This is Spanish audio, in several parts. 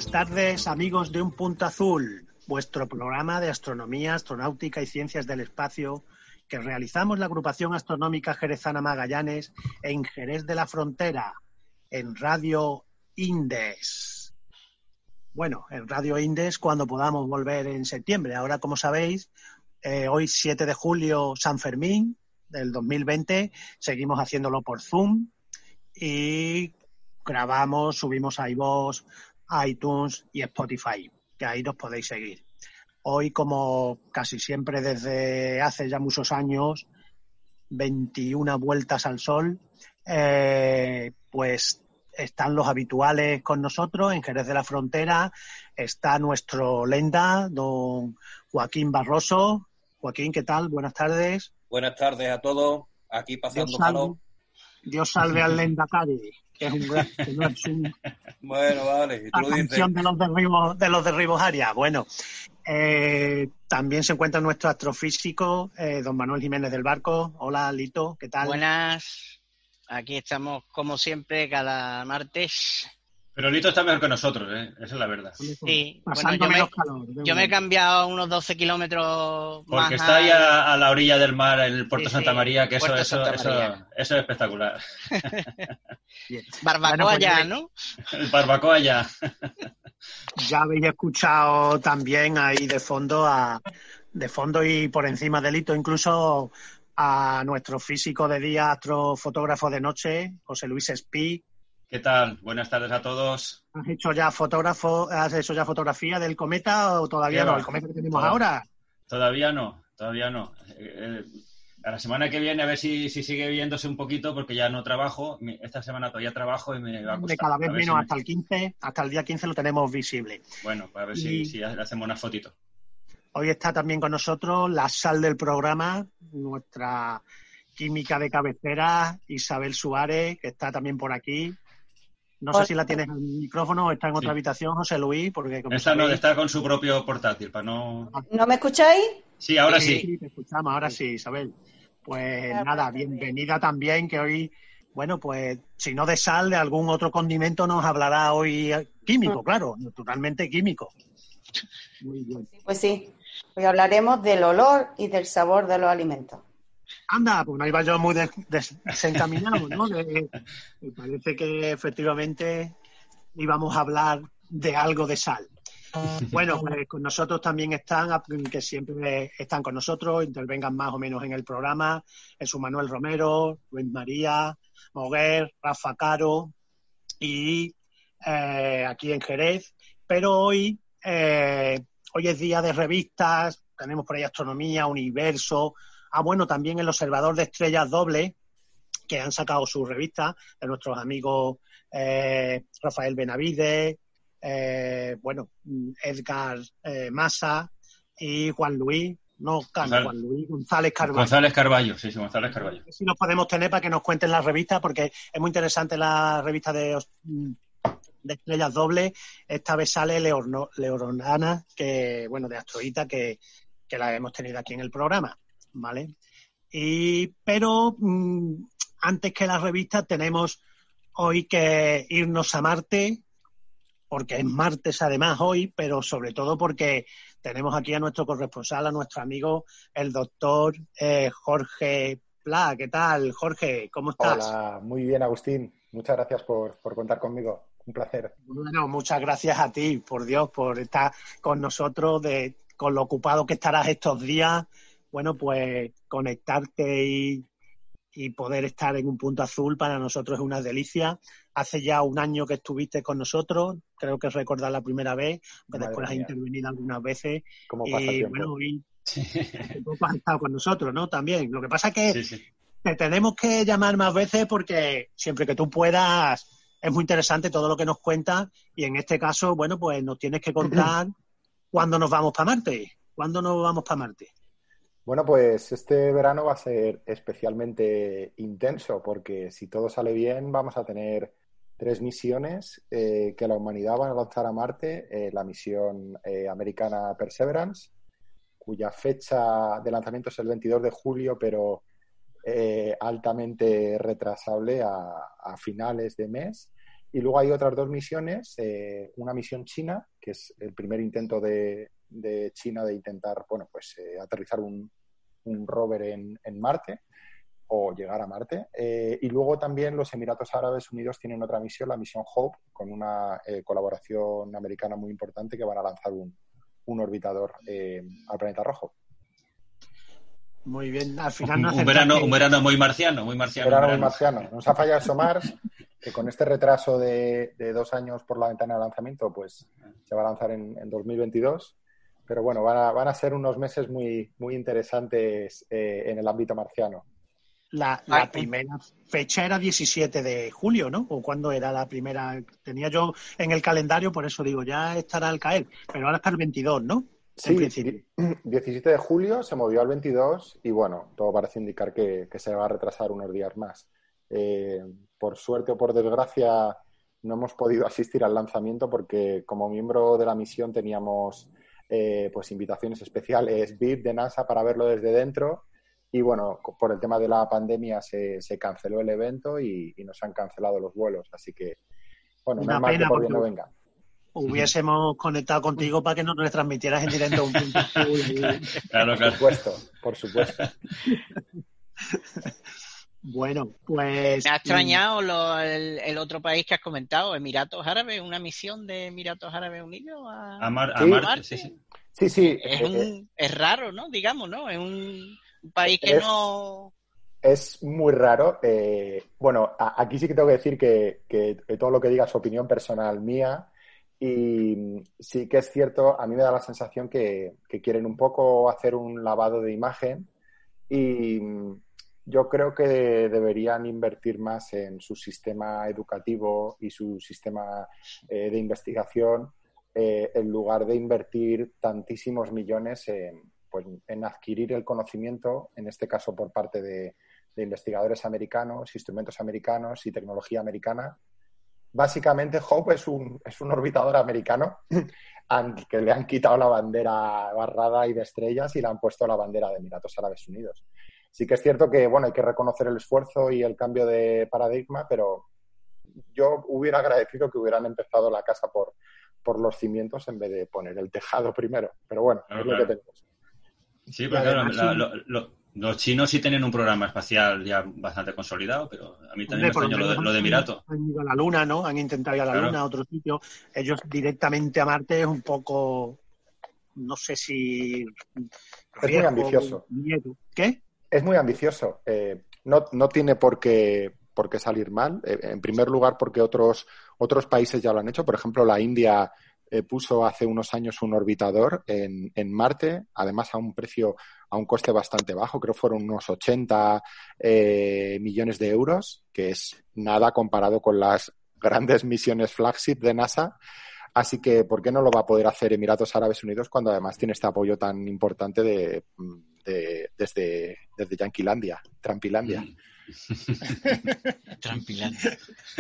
tardes, amigos de Un Punto Azul, vuestro programa de astronomía, astronáutica y ciencias del espacio que realizamos la agrupación astronómica jerezana Magallanes en Jerez de la Frontera, en Radio Indes. Bueno, en Radio Indes cuando podamos volver en septiembre. Ahora, como sabéis, hoy 7 de julio, San Fermín del 2020, seguimos haciéndolo por Zoom y grabamos, subimos a iVoox, iTunes y Spotify, que ahí nos podéis seguir. Hoy, como casi siempre desde hace ya muchos años, 21 vueltas al sol, pues están los habituales con nosotros en Jerez de la Frontera. Está nuestro lenda, don Joaquín Barroso. Joaquín, ¿qué tal? Buenas tardes. Buenas tardes a todos. Aquí pasando calor. Dios salve al Lendakari, que es un gran... Que no es un... Bueno, vale. ¿Y tú la canción de los derribos Arias. Bueno, también se encuentra nuestro astrofísico, don Manuel Jiménez del Barco. Hola, Lito, ¿qué tal? Buenas. Aquí estamos, como siempre, cada martes. Pero Lito está mejor que nosotros, ¿eh? Esa es la verdad. Sí, pasando bueno, menos calor. Yo me he cambiado unos 12 kilómetros más. Porque está ahí a la orilla del mar, en el Puerto Santa María, que eso es espectacular. Barbacoa ya, ¿no? El barbacoa ya. Ya habéis escuchado también ahí de fondo y por encima del Lito incluso a nuestro físico de día, astrofotógrafo de noche, José Luis Espí. ¿Qué tal? Buenas tardes a todos. ¿Has hecho ya fotografía del cometa o todavía no? ¿El cometa que tenemos ahora? Todavía no. A la semana que viene a ver si sigue viéndose un poquito, porque ya no trabajo. Esta semana todavía trabajo y me va a costar. Cada vez menos, hasta el 15, hasta el día 15 lo tenemos visible. Bueno, pues a ver si le hacemos una fotito. Hoy está también con nosotros la sal del programa, nuestra química de cabecera, Isabel Suárez, que está también por aquí. No sé si la tienes en el micrófono o está en otra habitación, José Luis, porque como esta no, está con su propio portátil, para no... ¿No me escucháis? Sí, ahora sí. Sí, Sí, te escuchamos, ahora sí, Isabel. Pues nada, bienvenida también, que hoy, bueno, pues si no de sal, de algún otro condimento nos hablará hoy químico, claro, naturalmente químico. Muy bien. Pues sí, hoy hablaremos del olor y del sabor de los alimentos. Anda, pues no iba yo muy desencaminado, ¿no? Me parece que efectivamente íbamos a hablar de algo de sal. Bueno, pues con nosotros también están, que siempre están con nosotros, intervengan más o menos en el programa, Jesús Manuel Romero, Luis María, Moguer, Rafa Caro y aquí en Jerez. Pero hoy es día de revistas, tenemos por ahí Astronomía, Universo... bueno, también el Observador de Estrellas Doble, que han sacado su revista, de nuestros amigos Rafael Benavides, Edgar Massa y Juan Luis, González Carballo. González Carballo, sí, González Carballo. Si los podemos tener para que nos cuenten la revista, porque es muy interesante la revista de Estrellas Doble. Esta vez sale Leonana, de Astroita, que la hemos tenido aquí en el programa. ¿Vale? Pero antes que la revista tenemos hoy que irnos a Marte, porque es martes además hoy, pero sobre todo porque tenemos aquí a nuestro corresponsal, a nuestro amigo, el doctor Jorge Pla. ¿Qué tal, Jorge? ¿Cómo estás? Hola, muy bien, Agustín. Muchas gracias por contar conmigo. Un placer. Bueno, muchas gracias a ti, por Dios, por estar con nosotros, con lo ocupado que estarás estos días. Bueno, pues conectarte y poder estar en Un Punto Azul para nosotros es una delicia. Hace ya un año que estuviste con nosotros, creo que recordar la primera vez, que después has intervenido algunas veces. ¿Cómo pasa el tiempo? Bueno, y tú has estado con nosotros, ¿no? También. Lo que pasa es que te tenemos que llamar más veces porque siempre que tú puedas es muy interesante todo lo que nos cuentas y en este caso, bueno, pues nos tienes que contar cuándo nos vamos para Marte. ¿Cuándo nos vamos para Marte? Bueno, pues este verano va a ser especialmente intenso porque si todo sale bien vamos a tener 3 misiones que la humanidad va a lanzar a Marte. La misión americana Perseverance, cuya fecha de lanzamiento es el 22 de julio, pero altamente retrasable a finales de mes. Y luego hay otras 2 misiones, una misión china, que es el primer intento de China de intentar, aterrizar un rover en Marte o llegar a Marte. Y luego también los Emiratos Árabes Unidos tienen otra misión, la misión Hope, con una colaboración americana muy importante, que van a lanzar un orbitador al planeta rojo. Muy bien, al final no un verano muy marciano, muy marciano. Nos ha fallado ExoMars, que con este retraso de 2 años por la ventana de lanzamiento, pues se va a lanzar en 2022. Pero bueno, van a ser unos meses muy, muy interesantes en el ámbito marciano. La primera fecha era 17 de julio, ¿no? ¿O cuándo era la primera? Tenía yo en el calendario, por eso digo, ya estará al caer. Pero ahora está el 22, ¿no? Sí, 17 de julio se movió al 22 y bueno, todo parece indicar que se va a retrasar unos días más. Por suerte o por desgracia no hemos podido asistir al lanzamiento porque como miembro de la misión teníamos invitaciones especiales VIP de NASA para verlo desde dentro y bueno, por el tema de la pandemia se canceló el evento y nos han cancelado los vuelos, así que bueno, no es mal que por bien no venga. Hubiésemos conectado contigo para que nos retransmitieras en directo un punto. Claro. Por supuesto. Bueno, pues... Me ha extrañado el otro país que has comentado, Emiratos Árabes, una misión de Emiratos Árabes Unidos a Marte. Sí. Es raro, ¿no? Digamos, ¿no? Es un país que no... Es muy raro. Aquí sí que tengo que decir que todo lo que diga es opinión personal mía. Y sí que es cierto, a mí me da la sensación que quieren un poco hacer un lavado de imagen y yo creo que deberían invertir más en su sistema educativo y su sistema de investigación en lugar de invertir tantísimos millones en adquirir el conocimiento, en este caso por parte de investigadores americanos, instrumentos americanos y tecnología americana. Básicamente, Hope es un orbitador americano que le han quitado la bandera barrada y de estrellas y le han puesto la bandera de Emiratos Árabes Unidos. Sí que es cierto que, hay que reconocer el esfuerzo y el cambio de paradigma, pero yo hubiera agradecido que hubieran empezado la casa por los cimientos en vez de poner el tejado primero. Pero bueno, es lo que tenemos. Sí, pero claro, los chinos sí tienen un programa espacial ya bastante consolidado, pero a mí también me extraña lo de Emiratos. Han ido a la Luna, ¿no? Han intentado ir a la Luna, a otro sitio. Ellos directamente a Marte es un poco, no sé si... Es muy ambicioso. Miedo. ¿Qué? Es muy ambicioso. No tiene por qué salir mal. En primer lugar, porque otros países ya lo han hecho. Por ejemplo, la India puso hace unos años un orbitador en Marte, además a un coste bastante bajo, creo que fueron unos 80 millones de euros, que es nada comparado con las grandes misiones flagship de NASA. Así que, ¿por qué no lo va a poder hacer Emiratos Árabes Unidos cuando además tiene este apoyo tan importante desde Yanquilandia, Trumpilandia? Trumpilandia.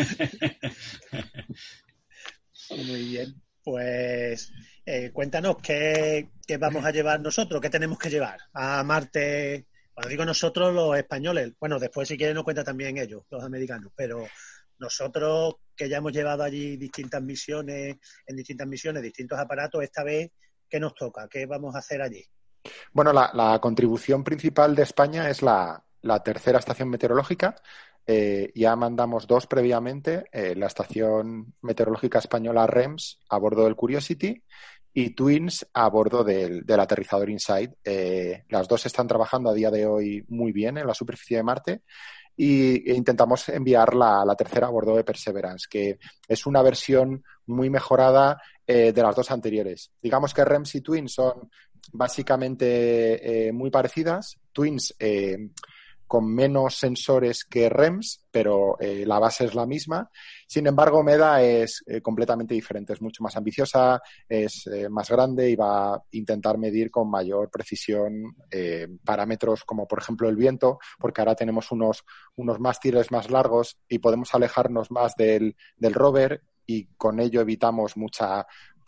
Muy bien. Pues cuéntanos qué vamos a llevar nosotros, qué tenemos que llevar a Marte. Cuando digo nosotros, los españoles, bueno, después si quieren nos cuentan también ellos, los americanos, pero nosotros que ya hemos llevado allí distintas misiones, distintos aparatos, esta vez, ¿qué nos toca? ¿Qué vamos a hacer allí? Bueno, la contribución principal de España es la tercera estación meteorológica. Ya mandamos 2 previamente, la estación meteorológica española REMS a bordo del Curiosity y Twins a bordo del aterrizador InSight. Las 2 están trabajando a día de hoy muy bien en la superficie de Marte e intentamos enviar la tercera a bordo de Perseverance, que es una versión muy mejorada de las 2 anteriores. Digamos que REMS y Twins son básicamente muy parecidas. Twins con menos sensores que REMS, pero la base es la misma. Sin embargo, MEDA es completamente diferente, es mucho más ambiciosa, es más grande y va a intentar medir con mayor precisión parámetros como, por ejemplo, el viento, porque ahora tenemos unos mástiles más largos y podemos alejarnos más del rover y con ello evitamos mucha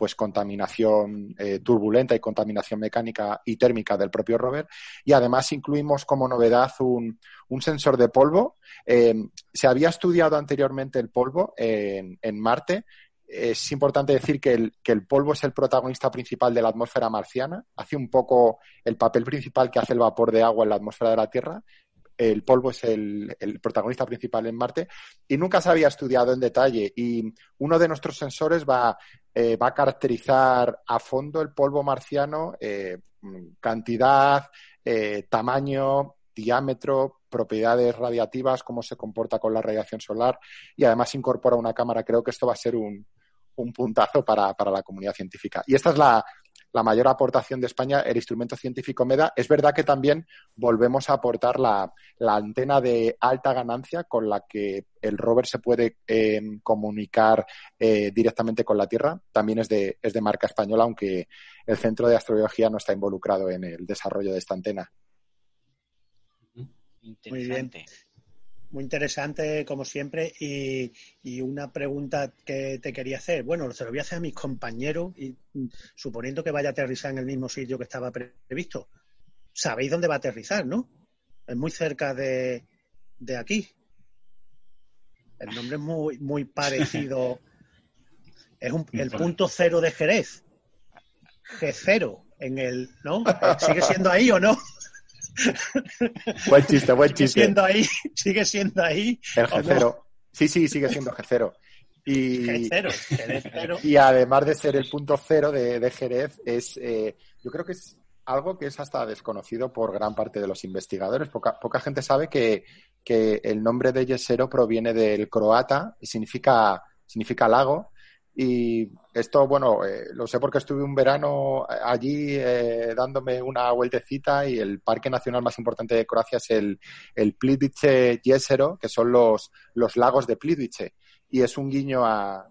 pues contaminación turbulenta y contaminación mecánica y térmica del propio rover. Y además incluimos como novedad un sensor de polvo. Se había estudiado anteriormente el polvo en Marte. Es importante decir que el polvo es el protagonista principal de la atmósfera marciana. Hace un poco el papel principal que hace el vapor de agua en la atmósfera de la Tierra. El polvo es el protagonista principal en Marte y nunca se había estudiado en detalle. Y uno de nuestros sensores va a caracterizar a fondo el polvo marciano, cantidad, tamaño, diámetro, propiedades radiativas, cómo se comporta con la radiación solar y además incorpora una cámara. Creo que esto va a ser un puntazo para la comunidad científica. Y esta es la mayor aportación de España, el instrumento científico MEDA. Es verdad que también volvemos a aportar la antena de alta ganancia con la que el rover se puede comunicar directamente con la Tierra. También es de marca española, aunque el Centro de Astrobiología no está involucrado en el desarrollo de esta antena. Muy bien. Muy interesante, como siempre, y una pregunta que te quería hacer. Bueno, se lo voy a hacer a mis compañeros, y suponiendo que vaya a aterrizar en el mismo sitio que estaba previsto. Sabéis dónde va a aterrizar, ¿no? Es muy cerca de aquí. El nombre es muy parecido. Es el punto cero de Jerez. G0 ¿no? ¿Sigue siendo ahí o no? Buen chiste. Sigue siendo ahí. El G0. No? Sí, sigue siendo G0. G0. Y además de ser el punto cero de Jerez, yo creo que es algo que es hasta desconocido por gran parte de los investigadores. Poca gente sabe que el nombre de Jezero proviene del croata y significa lago. Y esto, bueno, lo sé porque estuve un verano allí dándome una vueltecita, y el parque nacional más importante de Croacia es el Plitvice Jezero, que son los lagos de Plitvice. Y es un guiño a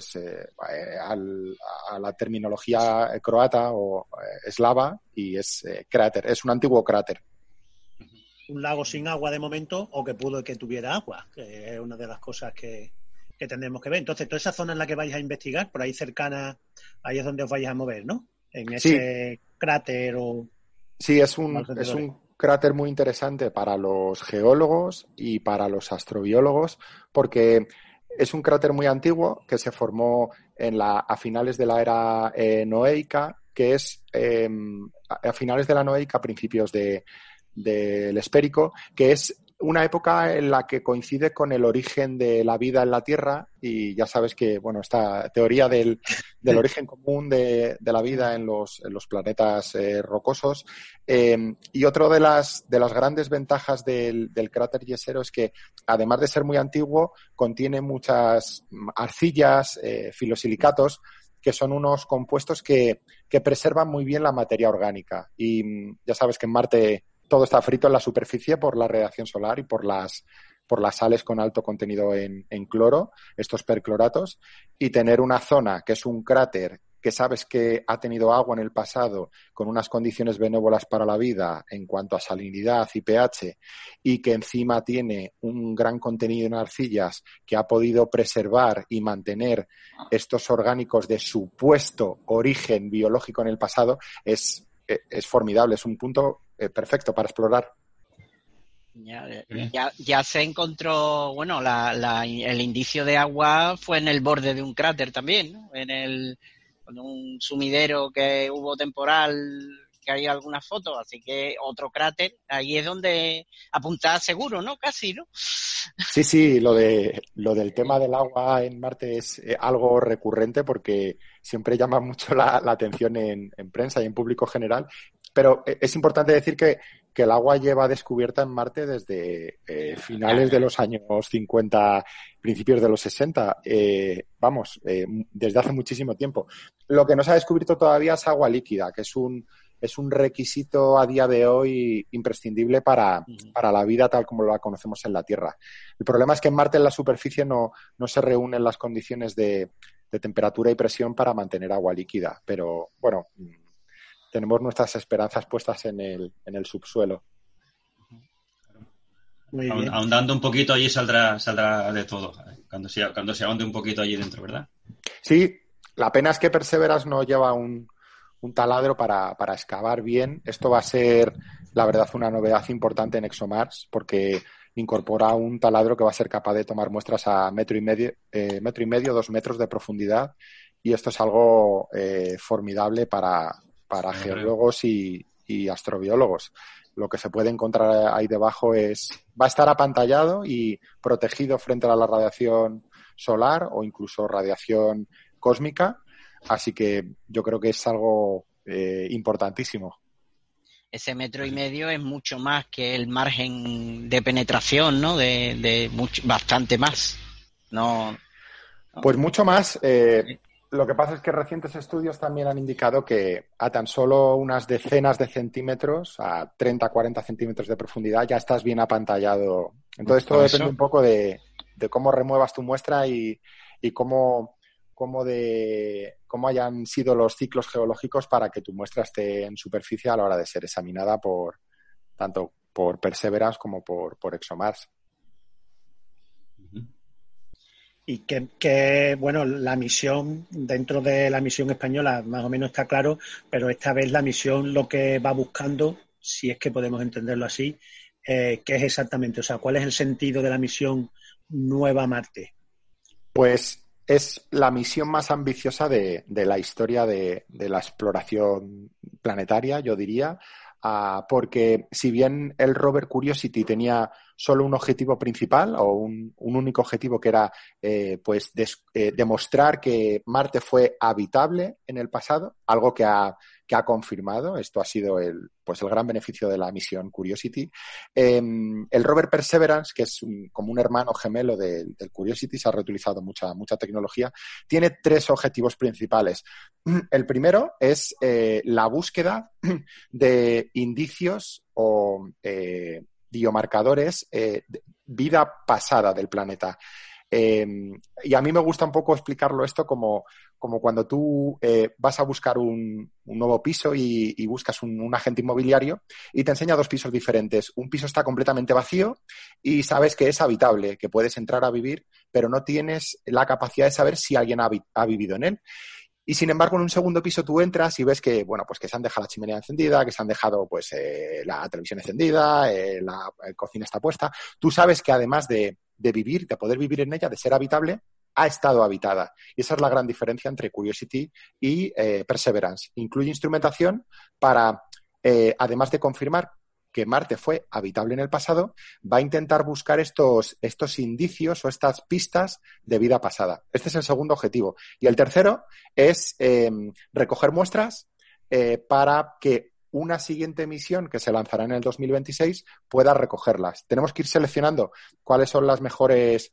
la terminología croata o eslava, y es cráter, es un antiguo cráter. Un lago sin agua de momento, o que pudo que tuviera agua, que es una de las cosas que tendremos que ver. Entonces, toda esa zona en la que vais a investigar, por ahí cercana, ahí es donde os vais a mover, ¿no? En ese cráter o... Sí, es un cráter muy interesante para los geólogos y para los astrobiólogos, porque es un cráter muy antiguo que se formó a finales de la era noéica, que es a finales de la noéica, principios del Espérico, que es una época en la que coincide con el origen de la vida en la Tierra. Y ya sabes que, bueno, esta teoría del origen común de la vida en los planetas rocosos. Y otra de las grandes ventajas del cráter Jezero es que, además de ser muy antiguo, contiene muchas arcillas, filosilicatos, que son unos compuestos que preservan muy bien la materia orgánica. Y ya sabes que en Marte todo está frito en la superficie por la radiación solar y por las sales con alto contenido en cloro, estos percloratos, y tener una zona que es un cráter que sabes que ha tenido agua en el pasado, con unas condiciones benévolas para la vida en cuanto a salinidad y pH, y que encima tiene un gran contenido en arcillas que ha podido preservar y mantener estos orgánicos de supuesto origen biológico en el pasado, es formidable, es un punto perfecto para explorar. Ya se encontró, bueno, el indicio de agua fue en el borde de un cráter también, ¿no? Con un sumidero que hubo temporal, que hay algunas fotos, así que otro cráter, ahí es donde apuntar seguro, ¿no? Casi, ¿no? Sí, lo del tema del agua en Marte es algo recurrente, porque siempre llama mucho la atención en prensa y en público general. Pero es importante decir que el agua lleva descubierta en Marte desde finales de los años 50, principios de los 60. Desde hace muchísimo tiempo. Lo que no se ha descubierto todavía es agua líquida, que es un requisito a día de hoy imprescindible para la vida tal como la conocemos en la Tierra. El problema es que en Marte, en la superficie, no se reúnen las condiciones de temperatura y presión para mantener agua líquida. Pero, bueno, tenemos nuestras esperanzas puestas en el subsuelo. Ahondando un poquito, allí saldrá de todo, cuando se ahonde un poquito allí dentro, ¿verdad? Sí, La pena es que Perseverance no lleva un taladro para excavar bien. Esto va a ser, la verdad, una novedad importante en ExoMars, porque incorpora un taladro que va a ser capaz de tomar muestras a 1,5 metros, 2 metros de profundidad, y esto es algo formidable para geólogos y astrobiólogos. Lo que se puede encontrar ahí debajo va a estar apantallado y protegido frente a la radiación solar o incluso radiación cósmica, así que yo creo que es algo importantísimo. Ese 1,5 metros es mucho más que el margen de penetración, ¿no? Bastante más. No. Pues mucho más. Lo que pasa es que recientes estudios también han indicado que a tan solo unas decenas de centímetros, a 30, 40 centímetros de profundidad, ya estás bien apantallado. Entonces todo depende un poco de cómo remuevas tu muestra y cómo hayan sido los ciclos geológicos para que tu muestra esté en superficie a la hora de ser examinada tanto por Perseverance como por ExoMars. Y que, bueno, la misión, dentro de la misión española más o menos está claro, pero esta vez la misión lo que va buscando, si es que podemos entenderlo así, ¿qué es exactamente? O sea, ¿cuál es el sentido de la misión Nueva Marte? Pues es la misión más ambiciosa de la historia de la exploración planetaria, yo diría, porque si bien el rover Curiosity tenía solo un objetivo principal o un único objetivo que era demostrar que Marte fue habitable en el pasado, algo que ha confirmado. Esto ha sido el gran beneficio de la misión Curiosity. El rover Perseverance, que es como un hermano gemelo del Curiosity, se ha reutilizado mucha tecnología, tiene 3 objetivos principales. El primero es la búsqueda de indicios o biomarcadores de vida pasada del planeta. Y a mí me gusta un poco explicarlo esto como cuando tú vas a buscar un nuevo piso y buscas un agente inmobiliario y te enseña 2 pisos diferentes. Un piso está completamente vacío y sabes que es habitable, que puedes entrar a vivir, pero no tienes la capacidad de saber si alguien ha vivido en él. Y sin embargo, en un segundo piso tú entras y ves que, bueno, pues que se han dejado la chimenea encendida, que se han dejado la televisión encendida, la cocina está puesta. Tú sabes que además de vivir, de poder vivir en ella, de ser habitable, ha estado habitada. Y esa es la gran diferencia entre Curiosity y Perseverance. Incluye instrumentación para, además de confirmar que Marte fue habitable en el pasado, va a intentar buscar estos indicios o estas pistas de vida pasada. Este es el segundo objetivo. Y el tercero es recoger muestras para que una siguiente misión que se lanzará en el 2026 pueda recogerlas. Tenemos que ir seleccionando cuáles son las mejores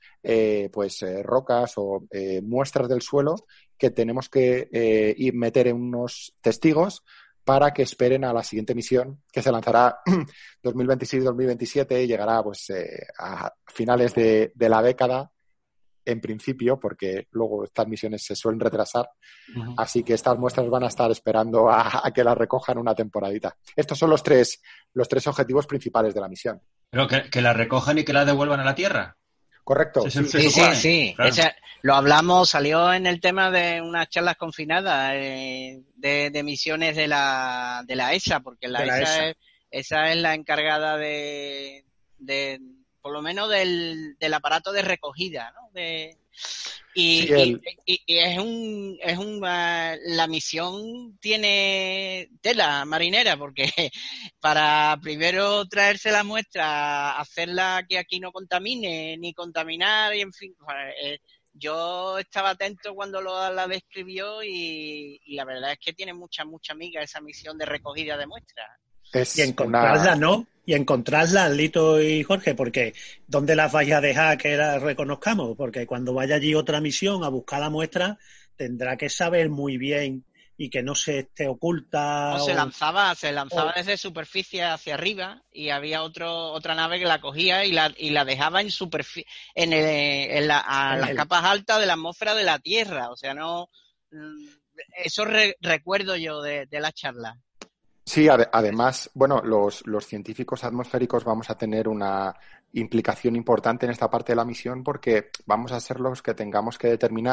rocas o muestras del suelo que tenemos que meter en unos testigos para que esperen a la siguiente misión, que se lanzará 2026-2027 y llegará a finales de la década, en principio, porque luego estas misiones se suelen retrasar. Uh-huh. Así que estas muestras van a estar esperando a que las recojan una temporadita. Estos son los tres objetivos principales de la misión. Pero que las recojan y que las devuelvan a la Tierra. Correcto. Sí. Claro. Lo hablamos, salió en el tema de unas charlas confinadas de misiones de la ESA, porque esa es la encargada de por lo menos del aparato de recogida, ¿no? La misión tiene tela marinera, porque para primero traerse la muestra, hacerla que aquí no contamine, ni contaminar, y en fin, yo estaba atento cuando la describió y la verdad es que tiene mucha miga esa misión de recogida de muestras. Y encontrarla, ¿no? Y encontrarla, Lito y Jorge, porque ¿dónde las vais a dejar que las reconozcamos? Porque cuando vaya allí otra misión a buscar la muestra, tendrá que saber muy bien y que no se esté oculta. Se lanzaba desde superficie hacia arriba y había otra nave que la cogía y la dejaba en superficie, en las capas altas de la atmósfera de la Tierra. O sea, no, eso recuerdo yo de la charla. Sí, además, bueno, los científicos atmosféricos vamos a tener una implicación importante en esta parte de la misión porque vamos a ser los que tengamos que determinar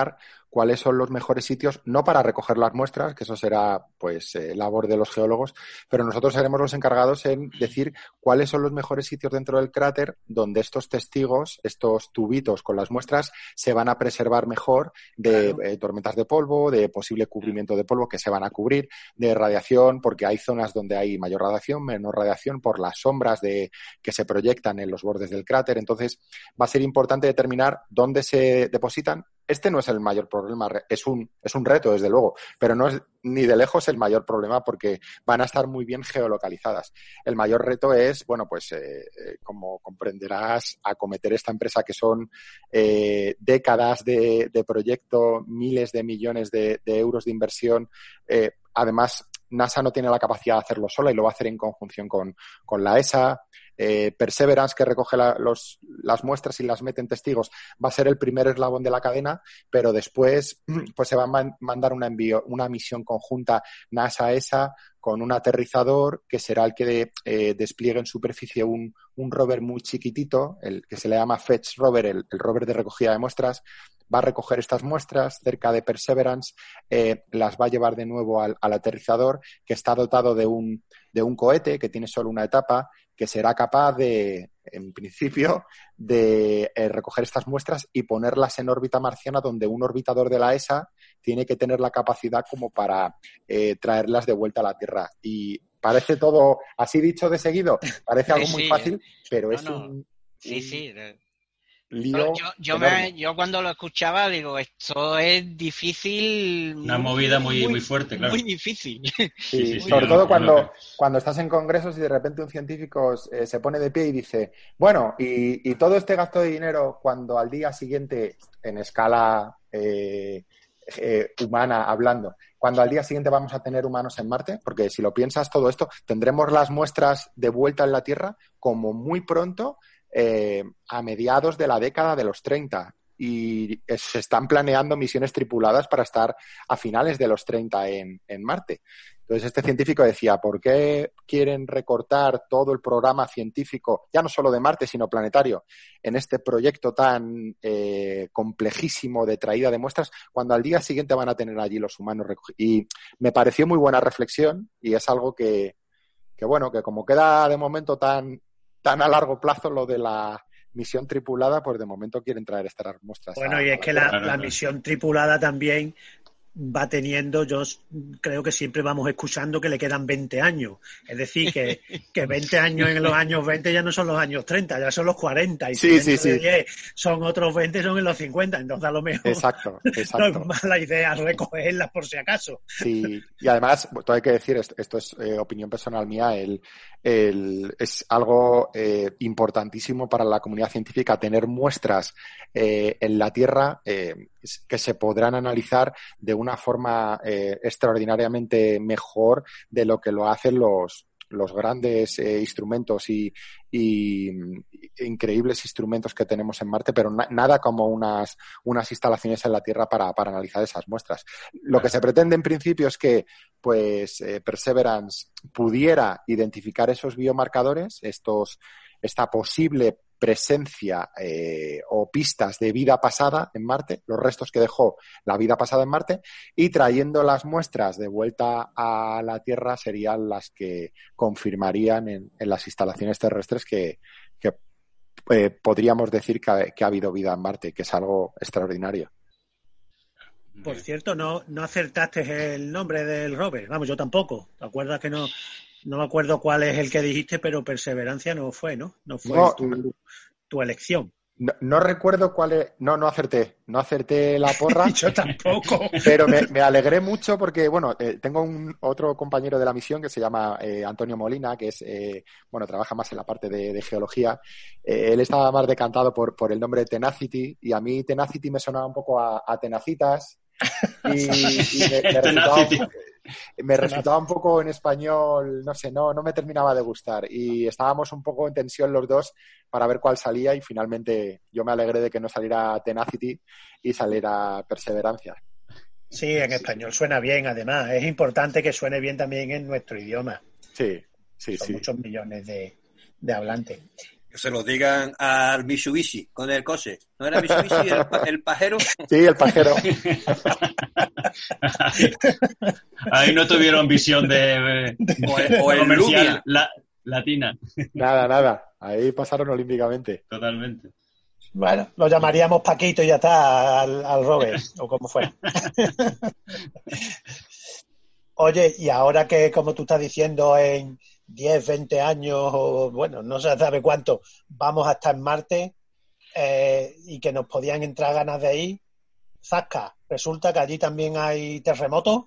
cuáles son los mejores sitios, no para recoger las muestras, que eso será pues labor de los geólogos, pero nosotros seremos los encargados en decir cuáles son los mejores sitios dentro del cráter donde estos testigos, estos tubitos con las muestras, se van a preservar mejor de tormentas de polvo, de posible cubrimiento de polvo que se van a cubrir, de radiación, porque hay zonas donde hay mayor radiación, menor radiación, por las sombras que se proyectan en los bordes del cráter. Entonces, va a ser importante determinar dónde se depositan. Este no es el mayor problema, es un reto, desde luego, pero no es ni de lejos el mayor problema porque van a estar muy bien geolocalizadas. El mayor reto es, bueno, pues como comprenderás, acometer esta empresa que son décadas de proyecto, miles de millones de euros de inversión. Además, NASA no tiene la capacidad de hacerlo sola y lo va a hacer en conjunción con la ESA. Perseverance, que recoge las muestras y las mete en testigos, va a ser el primer eslabón de la cadena, pero después pues se va a mandar una misión conjunta NASA-ESA con un aterrizador que será el que despliegue en superficie un rover muy chiquitito, el que se le llama Fetch Rover, el rover de recogida de muestras. Va a recoger estas muestras cerca de Perseverance, las va a llevar de nuevo al aterrizador, que está dotado de un cohete que tiene solo una etapa, que será capaz de, en principio, de recoger estas muestras y ponerlas en órbita marciana, donde un orbitador de la ESA tiene que tener la capacidad como para traerlas de vuelta a la Tierra. Y parece todo, así dicho de seguido, parece algo muy fácil, pero es un lío. Yo cuando lo escuchaba digo, esto es difícil. Una movida muy fuerte, claro. Muy difícil. Sí, sobre todo cuando estás en congresos y de repente un científico se pone de pie y dice, bueno, y todo este gasto de dinero cuando al día siguiente, en escala humana hablando, cuando al día siguiente vamos a tener humanos en Marte, porque si lo piensas todo esto, tendremos las muestras de vuelta en la Tierra como muy pronto, a mediados de la década de los 30, y se están planeando misiones tripuladas para estar a finales de los 30 en Marte. Entonces este científico decía, ¿por qué quieren recortar todo el programa científico, ya no solo de Marte, sino planetario, en este proyecto tan complejísimo de traída de muestras, cuando al día siguiente van a tener allí los humanos recogidos? Y me pareció muy buena reflexión, y es algo que bueno, que como queda de momento tan a largo plazo lo de la misión tripulada, pues de momento quieren traer estas muestras. Bueno, y es que la misión tripulada también va teniendo, yo creo que siempre vamos escuchando que le quedan 20 años. Es decir, que 20 años en los años 20 ya no son los años 30, ya son los 40. Y si de 10 son otros 20, son en los 50. Entonces, a lo mejor exacto. no es mala idea recogerlas por si acaso. Sí, y además, todo hay que decir, esto es opinión personal mía, es algo importantísimo para la comunidad científica tener muestras en la Tierra que se podrán analizar de una forma extraordinariamente mejor de lo que lo hacen los grandes instrumentos y increíbles instrumentos que tenemos en Marte, pero nada como unas instalaciones en la Tierra para analizar esas muestras. Lo que se pretende en principio es que pues Perseverance pudiera identificar esos biomarcadores, esta posible presencia o pistas de vida pasada en Marte, los restos que dejó la vida pasada en Marte, y trayendo las muestras de vuelta a la Tierra serían las que confirmarían en las instalaciones terrestres que podríamos decir que ha habido vida en Marte, que es algo extraordinario. Por cierto, no acertaste el nombre del rover. Vamos, yo tampoco. ¿Te acuerdas que no me acuerdo cuál es el que dijiste, pero Perseverancia no fue, ¿no? No fue tu elección. No recuerdo cuál es. No acerté la porra. Yo tampoco. Pero me alegré mucho porque, bueno, tengo otro compañero de la misión que se llama Antonio Molina, que es, trabaja más en la parte de geología. Él estaba más decantado por el nombre de Tenacity, y a mí Tenacity me sonaba un poco a Tenacitas. Me resultaba un poco en español, no sé, no me terminaba de gustar, y estábamos un poco en tensión los dos para ver cuál salía, y finalmente yo me alegré de que no saliera Tenacity y saliera Perseverancia. Sí, en español suena bien, además. Es importante que suene bien también en nuestro idioma. Sí. Son muchos millones de hablantes. Que se lo digan al Mitsubishi con el coche. ¿No era Mitsubishi el pajero? Sí, el pajero. Ahí no tuvieron visión de o el comercial latina. Nada. Ahí pasaron olímpicamente. Totalmente. Bueno, lo llamaríamos Paquito y ya está, al Robert, o como fuera. Oye, y ahora que, como tú estás diciendo, en 10, 20 años, o bueno, no se sabe cuánto, vamos a estar en Marte y que nos podían entrar ganas de ir, Zasca, resulta que allí también hay terremotos.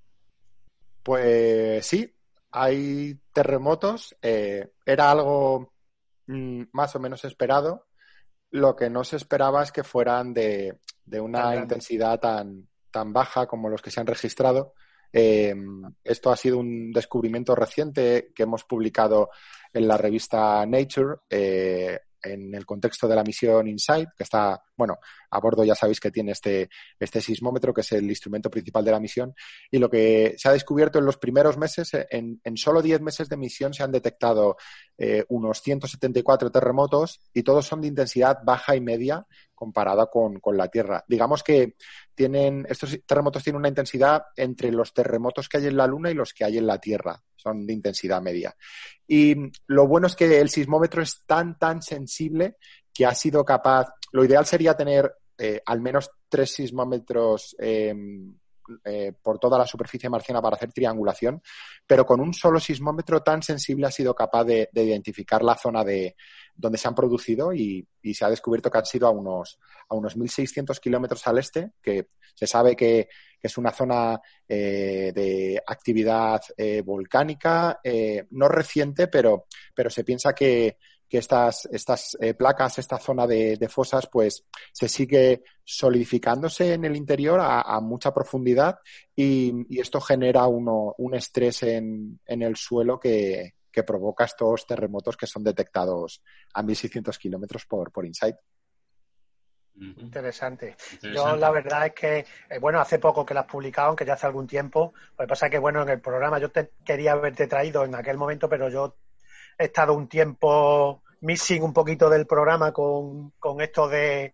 Pues sí, hay terremotos. Era algo más o menos esperado. Lo que no se esperaba es que fueran de una intensidad tan baja como los que se han registrado. Esto ha sido un descubrimiento reciente que hemos publicado en la revista Nature en el contexto de la misión InSight, que está, bueno, a bordo ya sabéis que tiene este sismómetro, que es el instrumento principal de la misión, y lo que se ha descubierto en los primeros meses, en solo 10 meses de misión se han detectado unos 174 terremotos y todos son de intensidad baja y media comparada con la Tierra. Digamos que estos terremotos tienen una intensidad entre los terremotos que hay en la Luna y los que hay en la Tierra. Son de intensidad media. Y lo bueno es que el sismómetro es tan sensible que ha sido capaz... Lo ideal sería tener al menos 3 sismómetros por toda la superficie marciana para hacer triangulación, pero con un solo sismómetro tan sensible ha sido capaz de identificar la zona de donde se han producido y se ha descubierto que han sido a unos 1.600 kilómetros al este, que se sabe que es una zona de actividad volcánica, no reciente, pero se piensa que estas placas, esta zona de fosas, pues se sigue solidificándose en el interior a mucha profundidad y esto genera un estrés en el suelo que provoca estos terremotos que son detectados a 1.600 kilómetros por InSight. Interesante. Yo la verdad es que, hace poco que las publicaron, que ya hace algún tiempo, lo que pasa es que, en el programa yo quería haberte traído en aquel momento, pero yo he estado un tiempo missing un poquito del programa con esto de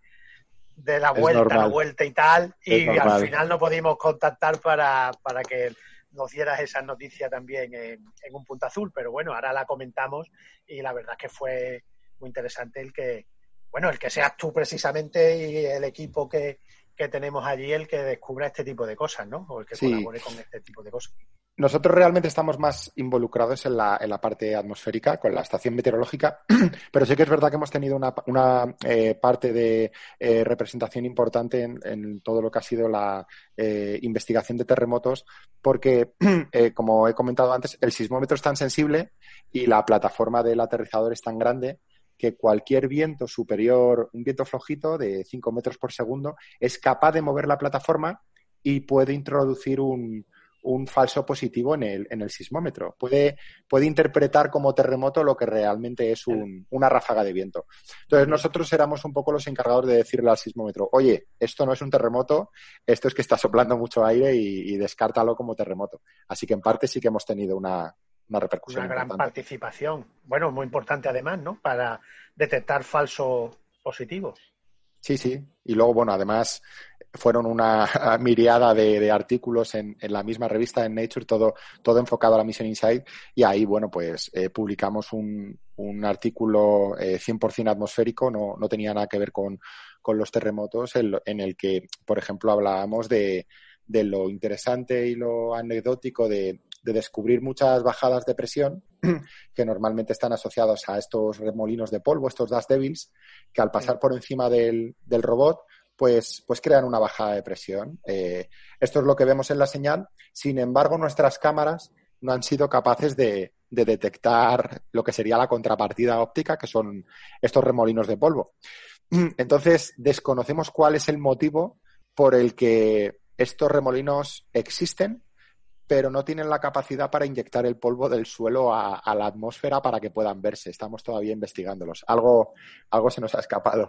la vuelta y tal, y al final no pudimos contactar para que nos dieras esa noticia también en un punto azul, pero bueno, ahora la comentamos y la verdad es que fue muy interesante el que seas tú precisamente y el equipo que tenemos allí el que descubra este tipo de cosas, ¿no? O el que colabore con este tipo de cosas. Nosotros realmente estamos más involucrados en la parte atmosférica, con la estación meteorológica, pero sí que es verdad que hemos tenido una parte de representación importante en todo lo que ha sido la investigación de terremotos, porque, como he comentado antes, el sismómetro es tan sensible y la plataforma del aterrizador es tan grande que cualquier viento superior, un viento flojito de 5 metros por segundo, es capaz de mover la plataforma y puede introducir un falso positivo en el sismómetro. Puede interpretar como terremoto lo que realmente es una ráfaga de viento. Entonces nosotros éramos un poco los encargados de decirle al sismómetro, oye, esto no es un terremoto, esto es que está soplando mucho aire y descártalo como terremoto. Así que en parte sí que hemos tenido una repercusión Una gran importante. participación. Bueno, muy importante además, ¿no? Para detectar falsos positivos. Sí. Y luego, además fueron una miriada de artículos en la misma revista, en Nature, todo enfocado a la misión InSight. Y ahí, publicamos un artículo 100% atmosférico, no tenía nada que ver con los terremotos, en el que, por ejemplo, hablábamos de lo interesante y lo anecdótico de descubrir muchas bajadas de presión que normalmente están asociados a estos remolinos de polvo, estos dust devils, que al pasar por encima del robot, pues crean una bajada de presión. Esto es lo que vemos en la señal. Sin embargo, nuestras cámaras no han sido capaces de detectar lo que sería la contrapartida óptica, que son estos remolinos de polvo. Entonces, desconocemos cuál es el motivo por el que estos remolinos existen, pero no tienen la capacidad para inyectar el polvo del suelo a la atmósfera para que puedan verse. Estamos todavía investigándolos. Algo se nos ha escapado.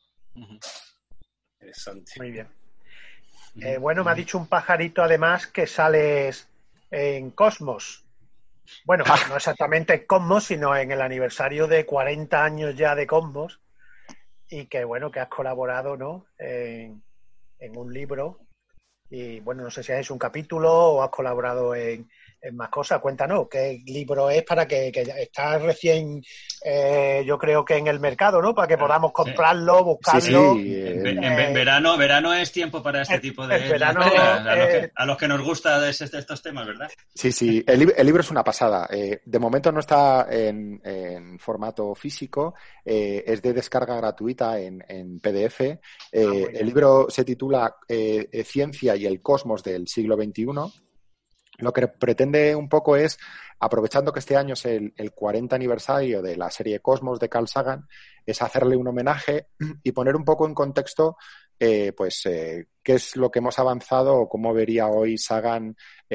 Interesante. Muy bien. Me ha dicho un pajarito además que sales en Cosmos. Bueno, no exactamente Cosmos, sino en el aniversario de 40 años ya de Cosmos, y que bueno, que has colaborado, ¿no? En un libro. Y bueno, no sé si has hecho un capítulo o has colaborado en más cosas. Cuéntanos, ¿qué libro es para que está recién, yo creo que en el mercado, ¿no? Para que podamos comprarlo, buscarlo. Sí. En verano es tiempo para este tipo de verano, a los que nos gusta de estos temas, ¿verdad? Sí. El libro es una pasada. De momento no está en formato físico, es de descarga gratuita en PDF. El libro se titula Ciencia y el cosmos del siglo XXI. Lo que pretende un poco es, aprovechando que este año es el 40 aniversario de la serie Cosmos de Carl Sagan, es hacerle un homenaje y poner un poco en contexto qué es lo que hemos avanzado o cómo vería hoy Sagan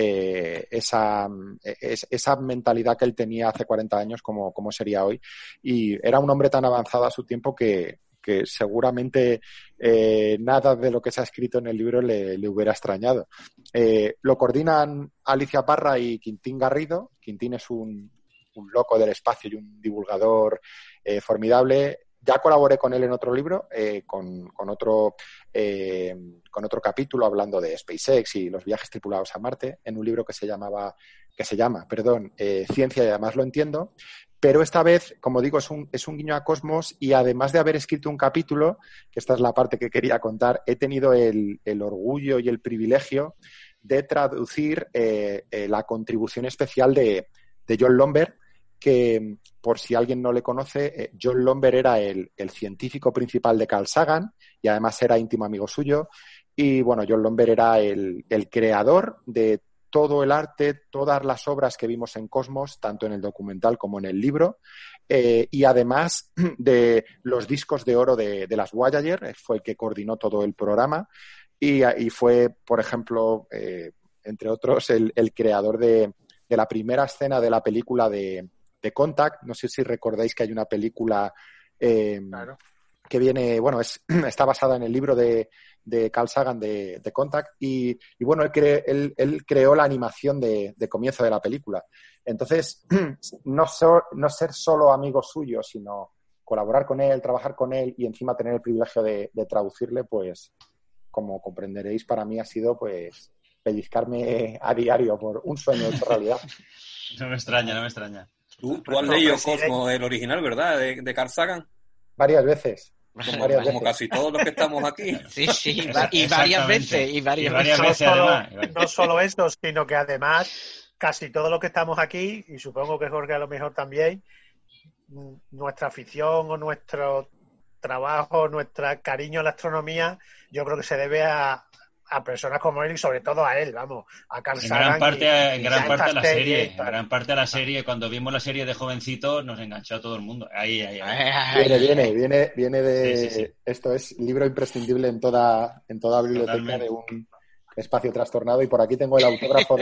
esa mentalidad que él tenía hace 40 años, cómo sería hoy. Y era un hombre tan avanzado a su tiempo que seguramente nada de lo que se ha escrito en el libro le hubiera extrañado. Lo coordinan Alicia Parra y Quintín Garrido. Quintín es un loco del espacio y un divulgador formidable. Ya colaboré con él en otro libro, con otro capítulo hablando de SpaceX y los viajes tripulados a Marte, en un libro que se llama Ciencia y además lo entiendo. Pero esta vez, como digo, es un guiño a Cosmos, y además de haber escrito un capítulo, que esta es la parte que quería contar, he tenido el orgullo y el privilegio de traducir la contribución especial de John Lomberg, que, por si alguien no le conoce, John Lomberg era el científico principal de Carl Sagan y además era íntimo amigo suyo. Y bueno, John Lomberg era el creador de todo el arte, todas las obras que vimos en Cosmos, tanto en el documental como en el libro, y además de los discos de oro de las Voyager, fue el que coordinó todo el programa y fue, por ejemplo, entre otros, el creador de la primera escena de la película de Contact. No sé si recordáis que hay una película claro, que viene, bueno, está basada en el libro de Carl Sagan de Contact y bueno, él creó la animación de comienzo de la película. Entonces, no ser solo amigo suyo, sino colaborar con él, trabajar con él y encima tener el privilegio de traducirle, pues, como comprenderéis, para mí ha sido, pues, pellizcarme a diario por un sueño hecho realidad. No me extraña. Tú has leído Cosmos, el original, ¿verdad? De Carl Sagan. Varias veces. Como casi todos los que estamos aquí. Sí, y varias veces. Además. No solo eso, sino que además casi todos los que estamos aquí, y supongo que Jorge a lo mejor también, nuestra afición o nuestro trabajo, nuestro cariño a la astronomía, yo creo que se debe a personas como él y sobre todo a él, vamos, a Carl Sagan. En gran parte a la serie, cuando vimos la serie de jovencito, nos enganchó a todo el mundo. Ahí. Viene de... Sí. Esto es libro imprescindible en toda biblioteca. Totalmente. De un espacio trastornado, y por aquí tengo el autógrafo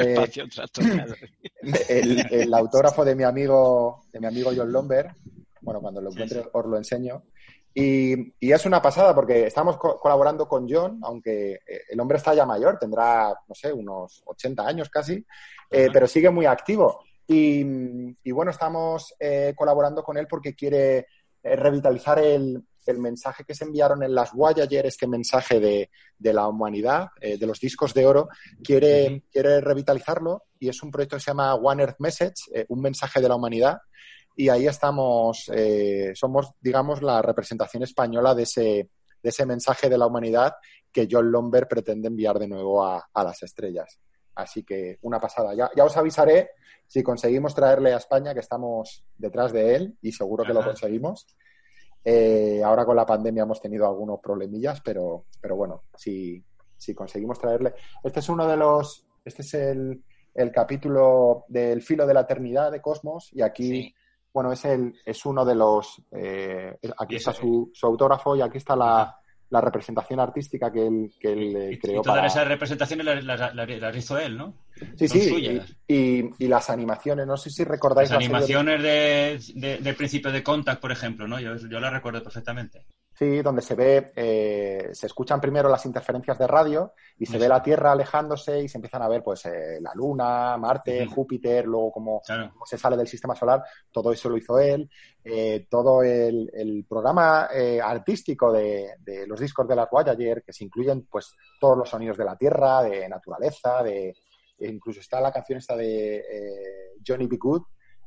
el autógrafo de mi amigo John Lomberg. Bueno, cuando lo encuentre os lo enseño. Y es una pasada porque estamos colaborando con John, aunque el hombre está ya mayor, tendrá, no sé, unos 80 años casi, pero sigue muy activo. Y bueno, estamos colaborando con él porque quiere revitalizar el mensaje que se enviaron en las Voyager, este mensaje de la humanidad, de los discos de oro, quiere revitalizarlo, y es un proyecto que se llama One Earth Message, un mensaje de la humanidad. Y ahí estamos, somos, digamos, la representación española de ese mensaje de la humanidad que John Lomberg pretende enviar de nuevo a las estrellas. Así que una pasada. Ya os avisaré si conseguimos traerle a España, que estamos detrás de él y seguro que lo conseguimos. Ahora con la pandemia hemos tenido algunos problemillas, pero bueno, si conseguimos traerle. Este es el capítulo del filo de la eternidad de Cosmos, y aquí... Sí. Bueno, es uno de los... aquí está su autógrafo, y aquí está la representación artística que él creó. Y todas esas representaciones las hizo él, ¿no? Sí. Y las animaciones, no sé si recordáis... Las animaciones del principio de Contact, por ejemplo, ¿no? Yo las recuerdo perfectamente. Sí, donde se ve, se escuchan primero las interferencias de radio y se ve la Tierra alejándose y se empiezan a ver pues la Luna, Marte, Júpiter, luego cómo se sale del sistema solar. Todo eso lo hizo él. Todo el programa artístico de los discos de las Voyager, que se incluyen pues todos los sonidos de la Tierra, de naturaleza, incluso está la canción esta de Johnny B. Good,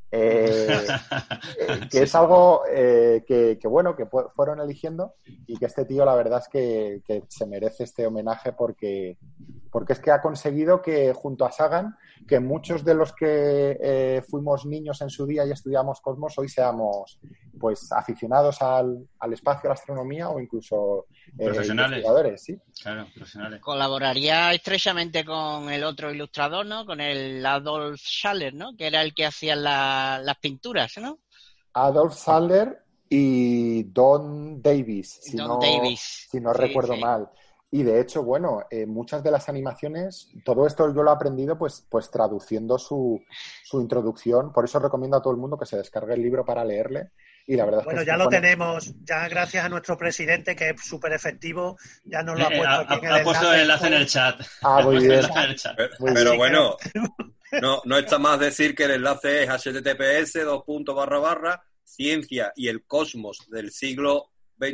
que es algo que fueron eligiendo, y que este tío la verdad es que se merece este homenaje porque es que ha conseguido que junto a Sagan, que muchos de los que fuimos niños en su día y estudiamos cosmos, hoy seamos pues aficionados al espacio, a la astronomía o incluso investigadores, ¿sí? Claro, profesionales. Colaboraría estrechamente con el otro ilustrador, ¿no? Con el Adolf Schaller, ¿no? Que era el que hacía las pinturas, ¿no? Adolf Schaller y Don Davis, si no recuerdo mal. Y de hecho, bueno, muchas de las animaciones, todo esto yo lo he aprendido pues traduciendo su introducción. Por eso recomiendo a todo el mundo que se descargue el libro para leerle. Y la verdad es que ya lo tenemos, ya gracias a nuestro presidente, que es súper efectivo, ya nos lo ha puesto aquí en el enlace. Ha puesto el enlace en el chat. Muy bien. Pero bueno, no está más decir que el enlace es https://ciencia y el cosmos del siglo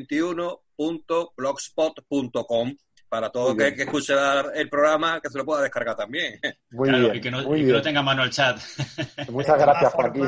XXI.blogspot.com, para todo que escuche el programa, que se lo pueda descargar también. Muy bien. Y que no tenga mano el chat. Muchas gracias, Joaquín.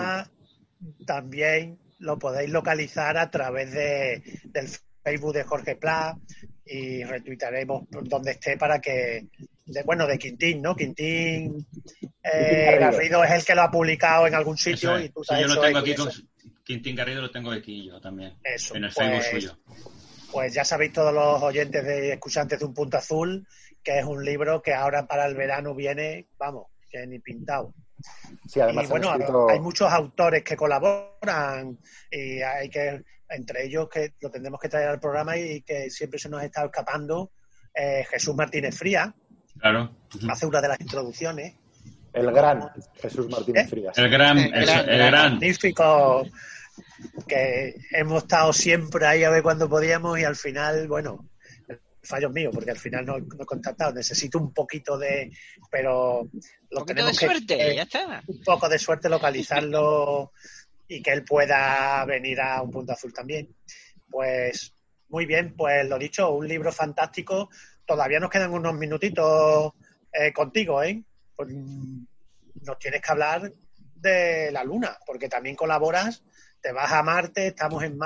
También lo podéis localizar a través del Facebook de Jorge Pla, y retuitaremos donde esté para que... de Quintín, ¿no? Quintín Garrido es el que lo ha publicado en algún sitio. Y tú yo lo tengo aquí con Quintín Garrido, lo tengo aquí yo también. Eso, en el Facebook suyo. Pues ya sabéis todos los oyentes de escuchantes de Un Punto Azul, que es un libro que ahora para el verano viene, vamos, que ni pintado. Sí, además y bueno, hay muchos autores que colaboran, y hay que, entre ellos, que lo tendremos que traer al programa y que siempre se nos está escapando, Jesús Martínez Frías. Claro. Hace una de las introducciones. El gran Jesús Martínez Frías. El gran. Magnífico, que hemos estado siempre ahí a ver cuándo podíamos, y al final, bueno, el fallo es mío, porque al final no he contactado. Necesito un poquito pero lo tenemos de suerte, ya está. Un poco de suerte, localizarlo y que él pueda venir a Un Punto Azul también. Pues muy bien, pues lo dicho, un libro fantástico. Todavía nos quedan unos minutitos contigo, ¿eh? Pues nos tienes que hablar de la Luna, porque también colaboras, te vas a Marte, estamos en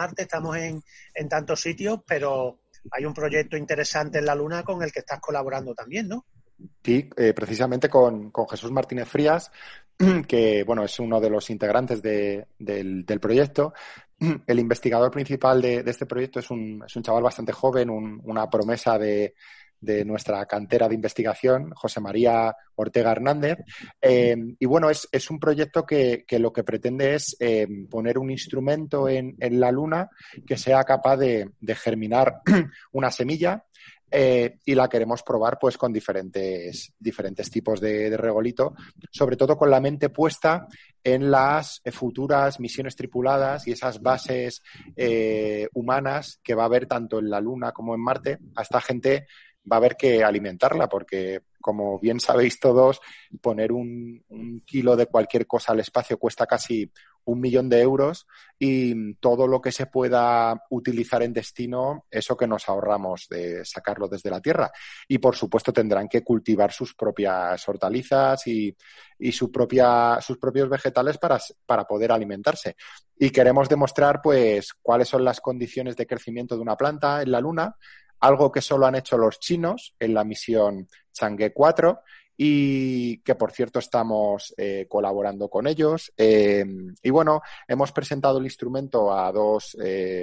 tantos sitios, pero hay un proyecto interesante en la Luna con el que estás colaborando también, ¿no? Sí, precisamente con Jesús Martínez Frías, que bueno, es uno de los integrantes del proyecto. El investigador principal de este proyecto es un chaval bastante joven, una promesa de nuestra cantera de investigación, José María Ortega Hernández. Y bueno, es un proyecto que lo que pretende es poner un instrumento en la Luna que sea capaz de germinar una semilla, y la queremos probar pues con diferentes tipos de regolito, sobre todo con la mente puesta en las futuras misiones tripuladas y esas bases humanas que va a haber tanto en la Luna como en Marte. A esta gente va a haber que alimentarla, porque, como bien sabéis todos, poner un kilo de cualquier cosa al espacio cuesta casi 1 millón de euros, y todo lo que se pueda utilizar en destino, eso que nos ahorramos de sacarlo desde la Tierra. Y, por supuesto, tendrán que cultivar sus propias hortalizas y sus propios vegetales para poder alimentarse. Y queremos demostrar, pues, cuáles son las condiciones de crecimiento de una planta en la Luna, algo que solo han hecho los chinos en la misión Chang'e 4, y que, por cierto, estamos colaborando con ellos. Y bueno, hemos presentado el instrumento a 2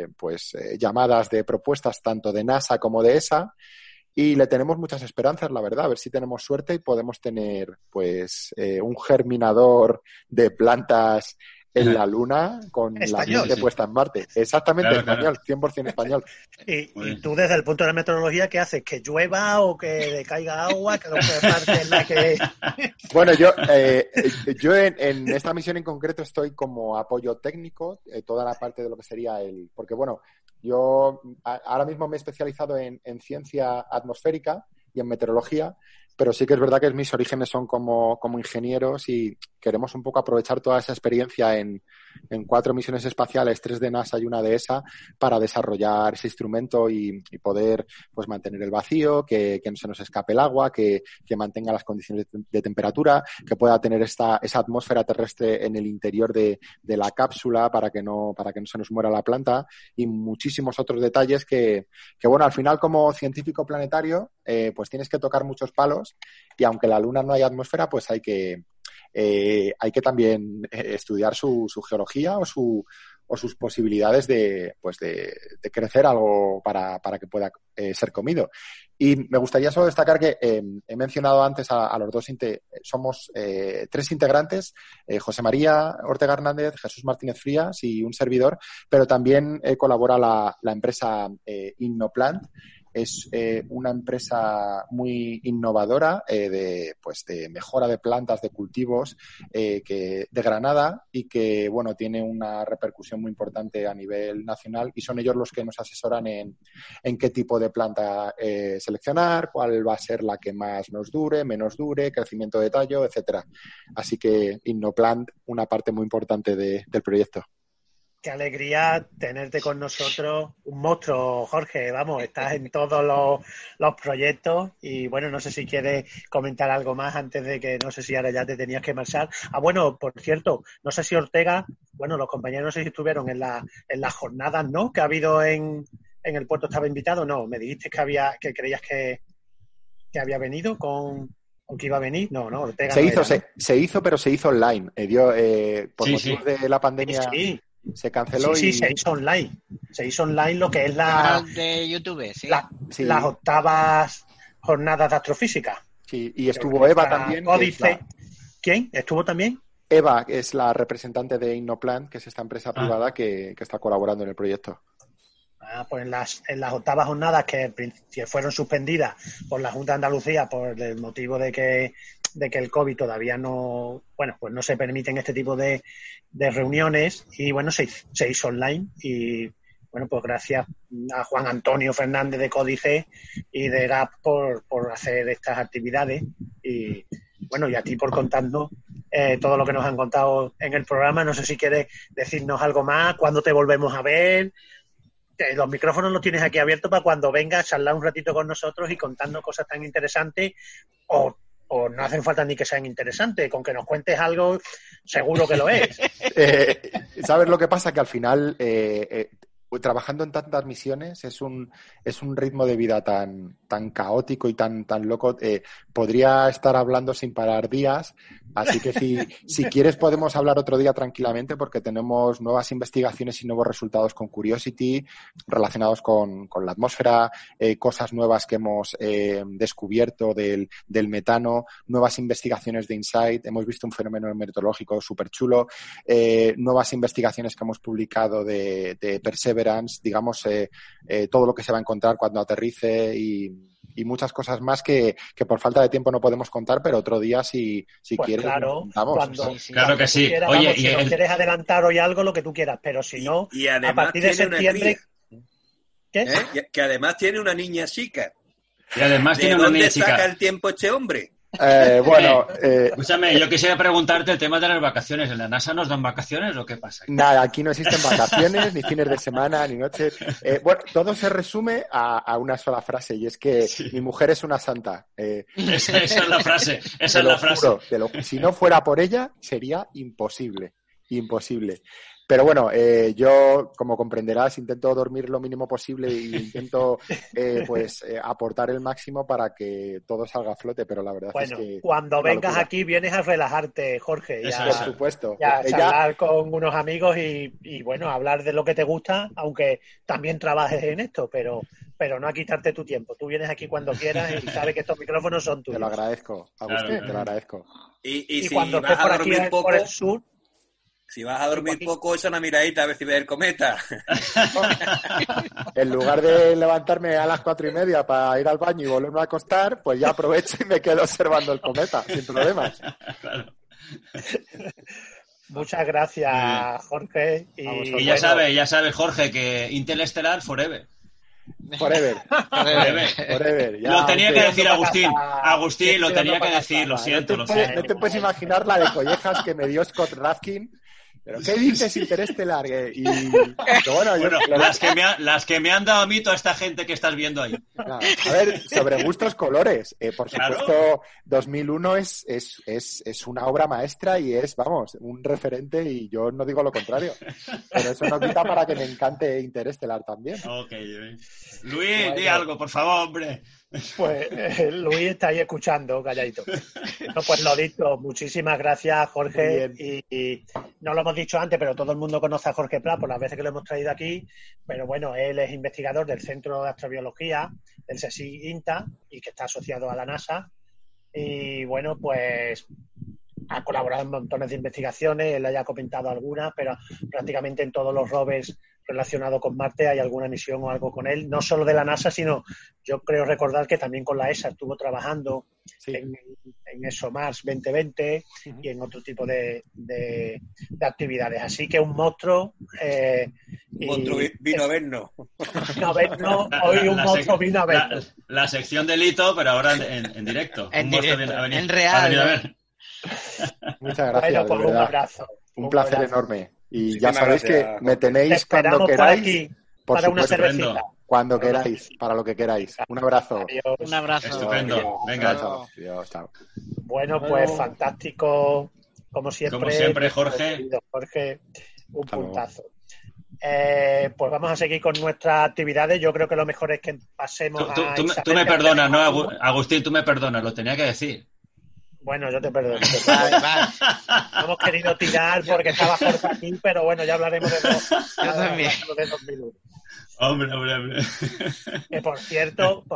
llamadas de propuestas, tanto de NASA como de ESA, y le tenemos muchas esperanzas, la verdad, a ver si tenemos suerte y podemos tener pues un germinador de plantas en la Luna con español, la mente puesta en Marte. Exactamente, claro, español, claro. 100% español. Y tú, desde el punto de la meteorología, ¿qué haces? ¿Que llueva o que caiga agua? ¿Que parte en la que...? Bueno, yo en esta misión en concreto estoy como apoyo técnico, toda la parte de lo que sería porque bueno, Yo ahora mismo me he especializado en ciencia atmosférica y en meteorología, pero sí que es verdad que mis orígenes son como ingenieros y queremos un poco aprovechar toda esa experiencia en 4 misiones espaciales, 3 de NASA y 1 de ESA, para desarrollar ese instrumento y poder pues mantener el vacío, que no se nos escape el agua, que mantenga las condiciones de temperatura, que pueda tener esa atmósfera terrestre en el interior de la cápsula para que no se nos muera la planta, y muchísimos otros detalles que bueno, al final como científico planetario pues tienes que tocar muchos palos, y aunque la Luna no hay atmósfera, pues hay que también estudiar su geología o sus posibilidades de crecer algo para que pueda ser comido. Y me gustaría solo destacar que he mencionado antes a los dos, somos 3 integrantes, José María Ortega Hernández, Jesús Martínez Frías y un servidor, pero también colabora la empresa Innoplant. Es una empresa muy innovadora de mejora de plantas, de cultivos de Granada, y que bueno, tiene una repercusión muy importante a nivel nacional, y son ellos los que nos asesoran en qué tipo de planta seleccionar, cuál va a ser la que más nos dure, menos dure, crecimiento de tallo, etcétera. Así que Innoplant, una parte muy importante del proyecto. Qué alegría tenerte con nosotros, un monstruo, Jorge. Vamos, estás en todos los proyectos y bueno, no sé si quieres comentar algo más antes de que, no sé si ahora ya te tenías que marchar. Bueno, por cierto, no sé si Ortega, bueno, los compañeros no sé si estuvieron en las jornadas, ¿no? Que ha habido en el puerto, estaba invitado, no, me dijiste que creías que había venido con que iba a venir, no, Ortega se hizo, pero se hizo online. Por motivos de la pandemia. Sí. Se canceló se hizo online. Se hizo online lo que es de YouTube, sí. Las octavas jornadas de astrofísica. Sí, y estuvo Eva también. Códice. ¿Quién? ¿Estuvo también? Eva es la representante de Innoplant, que es esta empresa privada que está colaborando en el proyecto. Pues en las octavas jornadas que fueron suspendidas por la Junta de Andalucía por el motivo de que el COVID todavía no se permiten este tipo de reuniones, y bueno, se hizo online, y bueno, pues gracias a Juan Antonio Fernández de Códice y de GAP por hacer estas actividades, y bueno, y a ti por contarnos todo lo que nos han contado en el programa. No sé si quieres decirnos algo más, cuándo te volvemos a ver. Los micrófonos los tienes aquí abiertos para cuando vengas a charlar un ratito con nosotros y contarnos cosas tan interesantes, o no hacen falta ni que sean interesantes, con que nos cuentes algo seguro que lo es. ¿Sabes lo que pasa? Que al final trabajando en tantas misiones es un ritmo de vida tan caótico y tan loco. Podría estar hablando sin parar días, así que si quieres podemos hablar otro día tranquilamente, porque tenemos nuevas investigaciones y nuevos resultados con Curiosity relacionados con la atmósfera, cosas nuevas que hemos descubierto del metano, nuevas investigaciones de InSight, hemos visto un fenómeno meteorológico súper chulo, nuevas investigaciones que hemos publicado de Perseverance, digamos, todo lo que se va a encontrar cuando aterrice, y muchas cosas más que por falta de tiempo no podemos contar, pero otro día si quieres claro, contamos. Claro que sí. Quieras, oye, si nos quieres adelantar hoy algo, lo que tú quieras, pero si no, y además a partir de septiembre... ¿Qué? Que además tiene una niña chica. Y además tiene una niña chica. ¿De dónde saca el tiempo este hombre? Escúchame, yo quisiera preguntarte el tema de las vacaciones. ¿En la NASA nos dan vacaciones o qué pasa? Nada, aquí no existen vacaciones, ni fines de semana, ni noches. Todo se resume a una sola frase, y es que mi mujer es una santa. Esa es la frase. Esa es la frase. Juro, si no fuera por ella, sería imposible. Pero bueno, yo, como comprenderás, intento dormir lo mínimo posible e intento aportar el máximo para que todo salga a flote, pero la verdad es que... Cuando vengas aquí vienes a relajarte, Jorge. Por supuesto. Ya charlar con unos amigos y bueno, hablar de lo que te gusta, aunque también trabajes en esto, pero no a quitarte tu tiempo. Tú vienes aquí cuando quieras y sabes que estos micrófonos son tuyos. Te lo agradezco, Agustín, claro. Te lo agradezco. Y si cuando vas estés por a aquí dormir poco... por el sur... Si vas a dormir poco, echa una miradita a ver si ves el cometa. En lugar de levantarme a las 4:30 para ir al baño y volverme a acostar, pues ya aprovecho y me quedo observando el cometa, sin problemas. Claro. Muchas gracias, Jorge. Y ya sabes, Jorge, que Intel Estelar forever. Forever. Ya, lo tenía que decir Agustín, lo tenía que decir, lo siento. No te puedes imaginar la de collejas que me dio Scott Rafkin. ¿Pero qué dices Interestelar? Las que me han dado a mí toda esta gente que estás viendo ahí. A ver, sobre gustos colores. Por supuesto, 2001 es una obra maestra y es, vamos, un referente, y yo no digo lo contrario. Pero eso no quita para que me encante Interestelar también. Ok. Luis, di algo, por favor, hombre. Pues Luis está ahí escuchando, calladito. No, pues lo dicho, muchísimas gracias, Jorge. Y no lo hemos dicho antes, pero todo el mundo conoce a Jorge Prat por las veces que lo hemos traído aquí. Pero bueno, él es investigador del Centro de Astrobiología, del CSIC-INTA, y que está asociado a la NASA. Y bueno, pues ha colaborado en montones de investigaciones, él haya comentado algunas, pero prácticamente en todos los rovers relacionados con Marte hay alguna misión o algo con él, no solo de la NASA, sino yo creo recordar que también con la ESA estuvo trabajando en ExoMars 2020 y en otro tipo de actividades. Así que un monstruo. Un monstruo vino a vernos. Hoy un monstruo vino a vernos. La sección de Lito, pero ahora en directo. En real. Muchas gracias. Bueno, pues un abrazo. Un placer enorme. Y ya sabéis que me tenéis cuando queráis. Por para una cervecita. Cuando queráis, para lo que queráis. Un abrazo. Adiós. Un abrazo. Estupendo. Venga, chao. Adiós, chao. Bueno, pues fantástico. Como siempre, Jorge. Jorge, un puntazo. Pues vamos a seguir con nuestras actividades. Yo creo que lo mejor es que pasemos tú me perdonas, ¿no, Agustín? Tú me perdonas, lo tenía que decir. Bueno, yo te perdono. Hemos querido tirar porque estaba Jorge aquí, pero bueno, ya hablaremos de 2001. Hombre. Que por cierto,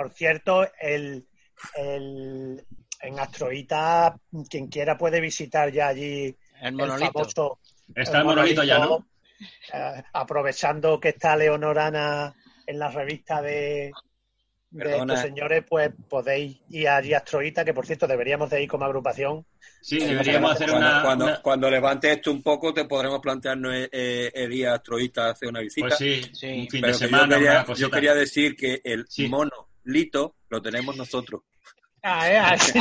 en Astroita, quien quiera puede visitar ya allí el monolito. Famoso, está el monolito ya, ¿no? Aprovechando que está Leonorana en la revista de estos señores, pues podéis ir allí a Astroita, que por cierto deberíamos de ir como agrupación. Sí, deberíamos hacer cuando levantes esto un poco te podremos plantearnos el día Astroita hacer una visita. Pues sí, un fin de semana. Yo quería decir que el monolito lo tenemos nosotros. Así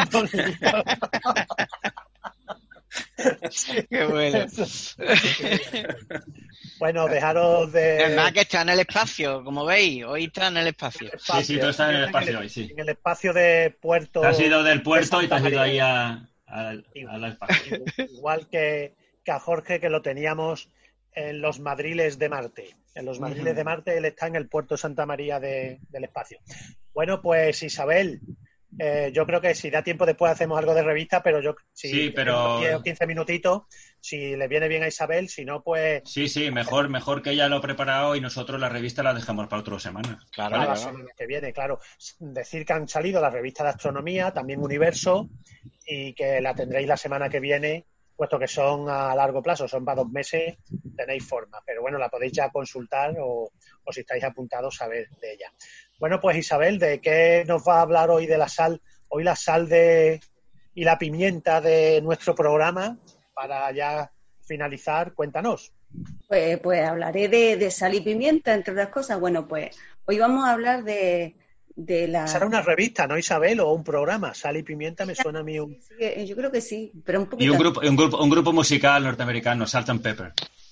Qué bueno. Bueno, dejaros de... Es más que está en el espacio, como veis. Hoy está en el espacio. Sí, todo está en el espacio hoy, sí. En el espacio de Puerto... Te has ido del puerto y te has ido ahí al espacio. Igual que a Jorge, que lo teníamos en los Madriles de Marte. En los Madriles de Marte él está en el puerto Santa María del espacio. Bueno, pues Isabel... yo creo que si da tiempo después hacemos algo de revista, pero 10 o 15 minutitos, si le viene bien a Isabel, si no, pues... Sí, mejor que ella lo ha preparado y nosotros la revista la dejamos para otra semana. Claro. La semana que viene, claro. Decir que han salido las revistas de astronomía, también Universo, y que la tendréis la semana que viene, puesto que son a largo plazo, son para 2 meses, tenéis forma. Pero bueno, la podéis ya consultar o si estáis apuntados, saber de ella. Bueno, pues Isabel, ¿de qué nos va a hablar hoy de la sal? Hoy la sal y la pimienta de nuestro programa, para ya finalizar, cuéntanos. Pues hablaré de sal y pimienta, entre otras cosas. Bueno, pues hoy vamos a hablar de la... Será una revista, ¿no, Isabel? O un programa. Sal y pimienta me suena a mí Sí, yo creo que sí, pero un poquito... Y un grupo musical norteamericano, Salt and Pepper.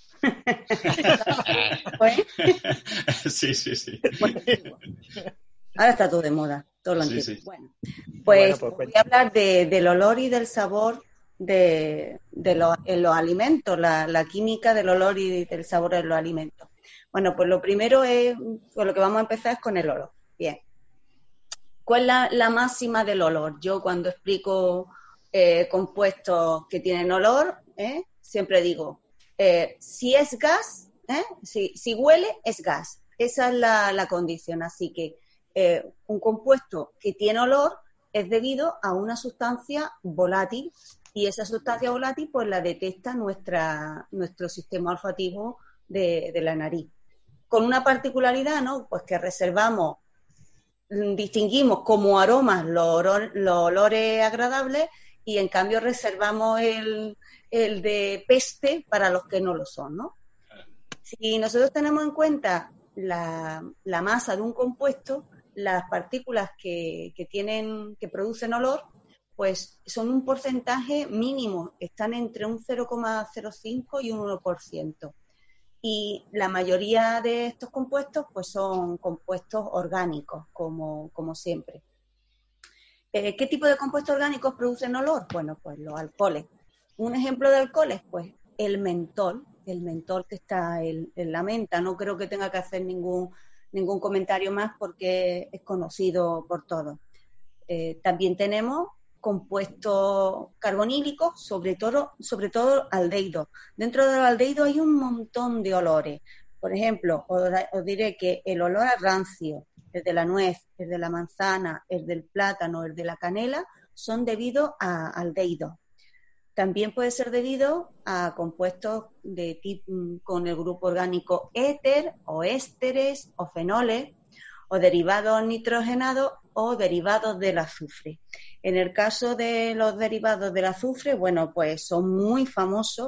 Sí. Ahora está todo de moda, todo lo antiguo. Sí. Bueno, pues voy a hablar del olor y del sabor en los alimentos, la química del olor y del sabor en los alimentos. Bueno, pues lo primero con lo que vamos a empezar es con el olor. Bien. ¿Cuál es la máxima del olor? Yo cuando explico compuestos que tienen olor, siempre digo, si es gas, si huele, es gas. Esa es la condición. Así que un compuesto que tiene olor es debido a una sustancia volátil y esa sustancia volátil pues la detecta nuestro sistema olfativo de la nariz. Con una particularidad, ¿no? Pues que distinguimos como aromas los olores agradables y en cambio reservamos el de peste para los que no lo son, ¿no? Si nosotros tenemos en cuenta la masa de un compuesto, las partículas que producen olor, pues son un porcentaje mínimo, están entre un 0,05 y un 1%. Y la mayoría de estos compuestos pues son compuestos orgánicos, como siempre. ¿Qué tipo de compuestos orgánicos producen olor? Bueno, pues los alcoholes. Un ejemplo de alcoholes, pues el mentol que está en la menta. No creo que tenga que hacer ningún comentario más porque es conocido por todos. También tenemos compuestos carbonílicos, sobre todo aldehídos. Dentro de los aldehídos hay un montón de olores. Por ejemplo, os diré que el olor a rancio, el de la nuez, el de la manzana, el del plátano, el de la canela, son debidos a aldehídos. También puede ser debido a compuestos de tipo, con el grupo orgánico éter o ésteres o fenoles o derivados nitrogenados o derivados del azufre. En el caso de los derivados del azufre, bueno, pues son muy famosos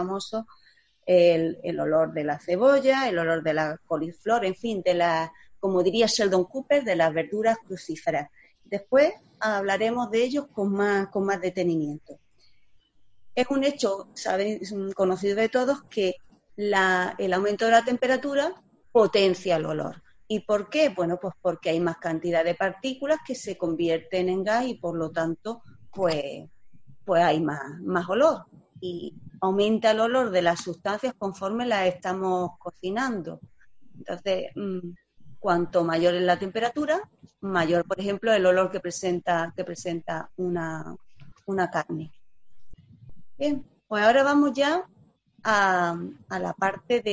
el olor de la cebolla, el olor de la coliflor, en fin, como diría Sheldon Cooper, de las verduras crucíferas. Después hablaremos de ellos con más detenimiento. Es un hecho, sabéis, conocido de todos, que el aumento de la temperatura potencia el olor. ¿Y por qué? Bueno, pues porque hay más cantidad de partículas que se convierten en gas y por lo tanto, pues hay más olor. Y aumenta el olor de las sustancias conforme las estamos cocinando. Entonces, cuanto mayor es la temperatura, mayor, por ejemplo, el olor que presenta una carne. Bien, pues ahora vamos ya a la parte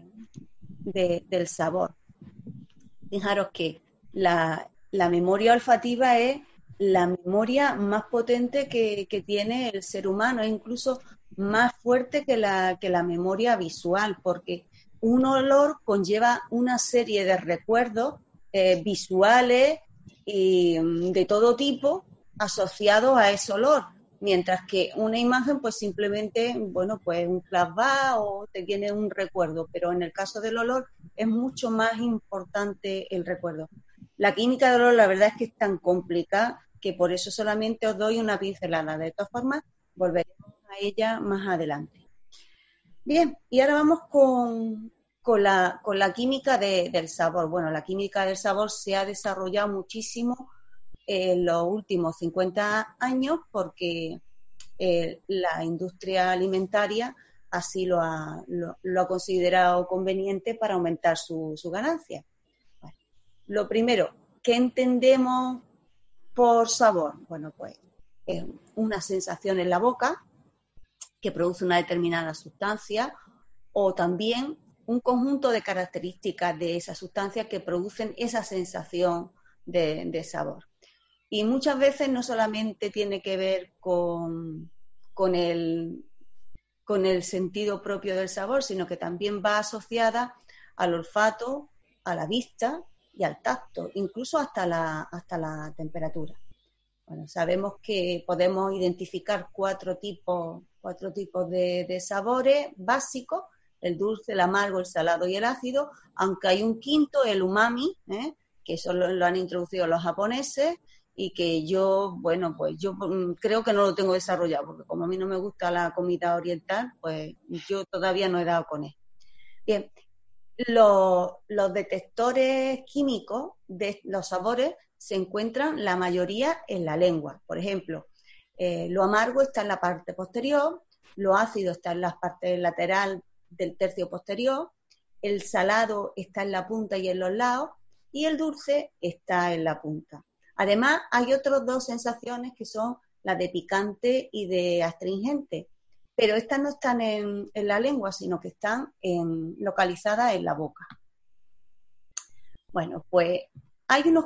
del sabor. Fijaros que la memoria olfativa es la memoria más potente que tiene el ser humano, es incluso más fuerte que la memoria visual, porque un olor conlleva una serie de recuerdos visuales y de todo tipo asociados a ese olor. Mientras que una imagen, pues simplemente, bueno, pues un flashback o te viene un recuerdo, pero en el caso del olor es mucho más importante el recuerdo. La química del olor, la verdad es que es tan complicada que por eso solamente os doy una pincelada. De todas formas, volveremos a ella más adelante. Bien, y ahora vamos con la química del sabor. Bueno, la química del sabor se ha desarrollado muchísimo en los últimos 50 años porque la industria alimentaria así lo ha considerado conveniente para aumentar su ganancia. Bueno, lo primero, ¿qué entendemos por sabor? Bueno, pues es una sensación en la boca que produce una determinada sustancia o también un conjunto de características de esa sustancia que producen esa sensación de sabor. Y muchas veces no solamente tiene que ver con el sentido propio del sabor, sino que también va asociada al olfato, a la vista y al tacto, incluso hasta la temperatura. Bueno, sabemos que podemos identificar cuatro tipos de sabores básicos: el dulce, el amargo, el salado y el ácido, aunque hay un quinto, el umami, que eso lo han introducido los japoneses, y que yo creo que no lo tengo desarrollado, porque como a mí no me gusta la comida oriental, pues yo todavía no he dado con él. Bien, los detectores químicos de los sabores se encuentran la mayoría en la lengua. Por ejemplo, lo amargo está en la parte posterior, lo ácido está en la parte lateral del tercio posterior, el salado está en la punta y en los lados, y el dulce está en la punta. Además, hay otras dos sensaciones que son las de picante y de astringente, pero estas no están en la lengua, sino que están localizadas en la boca. Bueno, pues hay unos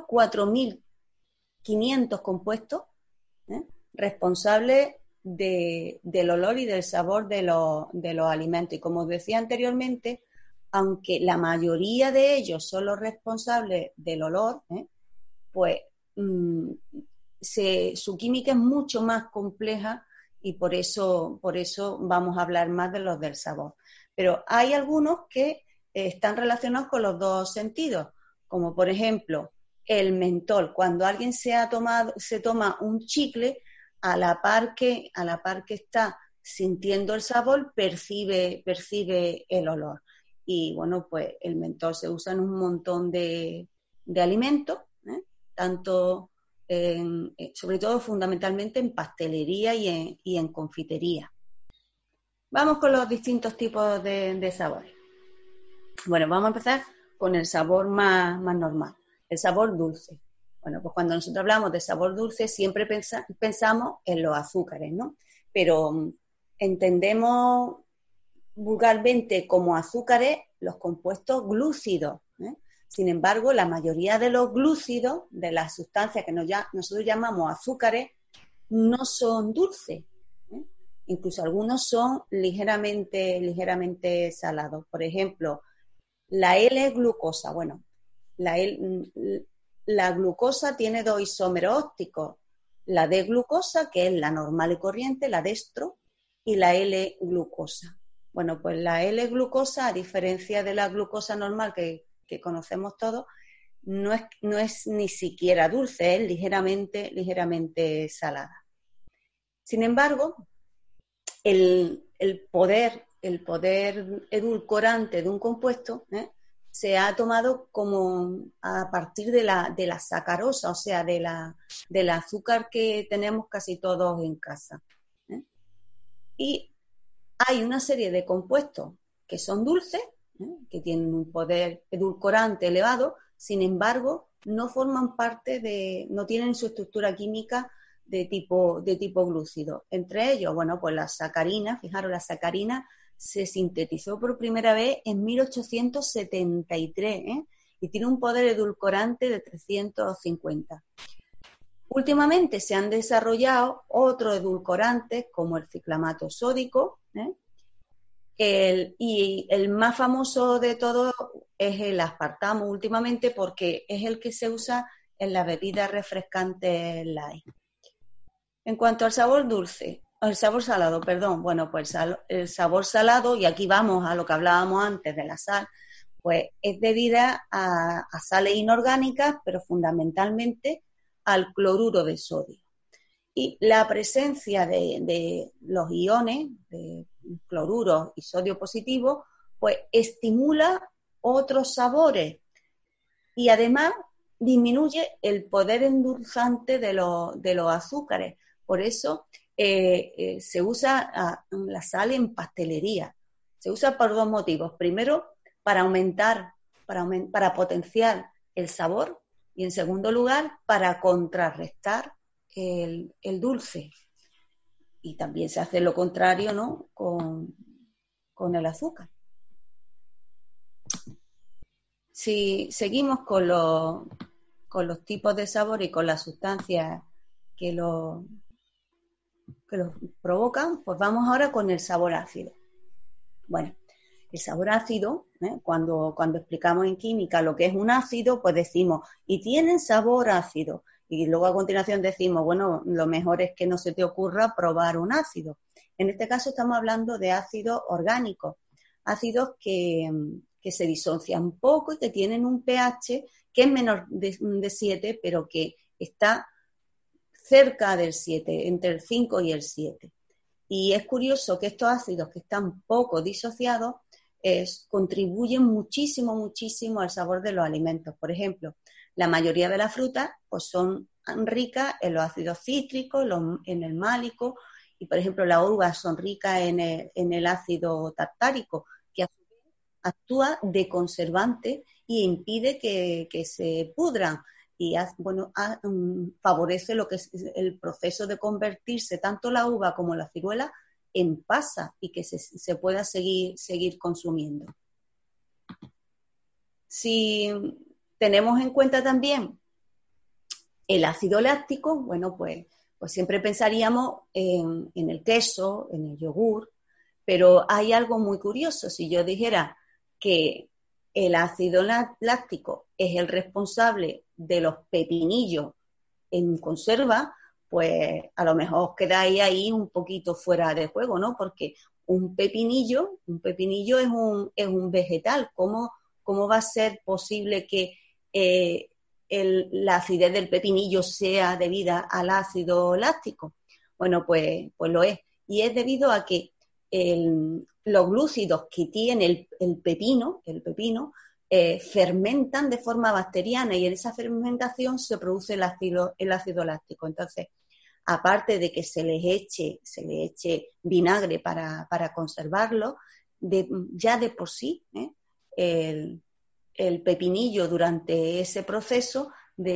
4.500 compuestos responsables del olor y del sabor de los alimentos. Y como os decía anteriormente, aunque la mayoría de ellos son los responsables del olor, pues su química es mucho más compleja y por eso vamos a hablar más de los del sabor. Pero hay algunos que están relacionados con los dos sentidos, como por ejemplo el mentol. Cuando alguien se toma un chicle, a la par que está sintiendo el sabor, percibe el olor. Y bueno, pues el mentol se usa en un montón de alimentos, tanto sobre todo fundamentalmente en pastelería y en confitería. Vamos con los distintos tipos de sabores. Bueno, vamos a empezar con el sabor más normal, el sabor dulce. Bueno, pues cuando nosotros hablamos de sabor dulce siempre pensamos en los azúcares, ¿no? Pero entendemos vulgarmente como azúcares los compuestos glúcidos, Sin embargo, la mayoría de los glúcidos, de las sustancias que nosotros llamamos azúcares, no son dulces. Incluso algunos son ligeramente salados. Por ejemplo, la L-glucosa. Bueno, la glucosa tiene 2 isómeros ópticos. La D-glucosa, que es la normal y corriente, la destro, y la L-glucosa. Bueno, pues la L-glucosa, a diferencia de la glucosa normal que conocemos todos, no es ni siquiera dulce, es ligeramente salada. Sin embargo, el poder edulcorante de un compuesto se ha tomado como a partir de la sacarosa, o sea, del azúcar que tenemos casi todos en casa. Y hay una serie de compuestos que son dulces, que tienen un poder edulcorante elevado, sin embargo, no tienen su estructura química de tipo glúcido. Entre ellos, bueno, pues la sacarina, fijaros, la sacarina se sintetizó por primera vez en 1873, y tiene un poder edulcorante de 350. Últimamente se han desarrollado otros edulcorantes como el ciclamato sódico, y el más famoso de todos es el aspartamo últimamente porque es el que se usa en las bebidas refrescantes light. En cuanto al sabor salado, bueno, pues el sabor salado, y aquí vamos a lo que hablábamos antes de la sal, pues es debida a sales inorgánicas, pero fundamentalmente al cloruro de sodio. Y la presencia de los iones, de cloruro y sodio positivo, pues estimula otros sabores y además disminuye el poder endulzante de los azúcares. Por eso se usa la sal en pastelería. Se usa por 2 motivos. Primero, para potenciar el sabor, y en segundo lugar, para contrarrestar el dulce. Y también se hace lo contrario, ¿no?, con el azúcar. Si seguimos con los tipos de sabor y con las sustancias que los provocan, pues vamos ahora con el sabor ácido. Bueno, el sabor ácido, cuando explicamos en química lo que es un ácido, pues decimos, y tienen sabor ácido. Y luego a continuación decimos, bueno, lo mejor es que no se te ocurra probar un ácido. En este caso estamos hablando de ácidos orgánicos, ácidos que se disocian poco y que tienen un pH que es menor de 7, pero que está cerca del 7, entre el 5 y el 7. Y es curioso que estos ácidos que están poco disociados contribuyen muchísimo al sabor de los alimentos. Por ejemplo, la mayoría de las frutas pues son ricas en los ácidos cítricos, en el málico, y por ejemplo las uvas son ricas en el ácido tartárico, que a su vez actúa de conservante y impide que se pudran, y favorece lo que es el proceso de convertirse tanto la uva como la ciruela en pasa y que se pueda seguir consumiendo. Si tenemos en cuenta también el ácido láctico, bueno, pues siempre pensaríamos en el queso, en el yogur, pero hay algo muy curioso. Si yo dijera que el ácido láctico es el responsable de los pepinillos en conserva, pues a lo mejor os quedáis ahí un poquito fuera de juego, ¿no? Porque un pepinillo es un vegetal. ¿Cómo va a ser posible que la acidez del pepinillo sea debida al ácido láctico? Bueno, pues lo es. Y es debido a que los glúcidos que tiene el pepino fermentan de forma bacteriana, y en esa fermentación se produce el ácido láctico. Entonces, aparte de que se le eche vinagre para conservarlo, ya de por sí, el pepinillo durante ese proceso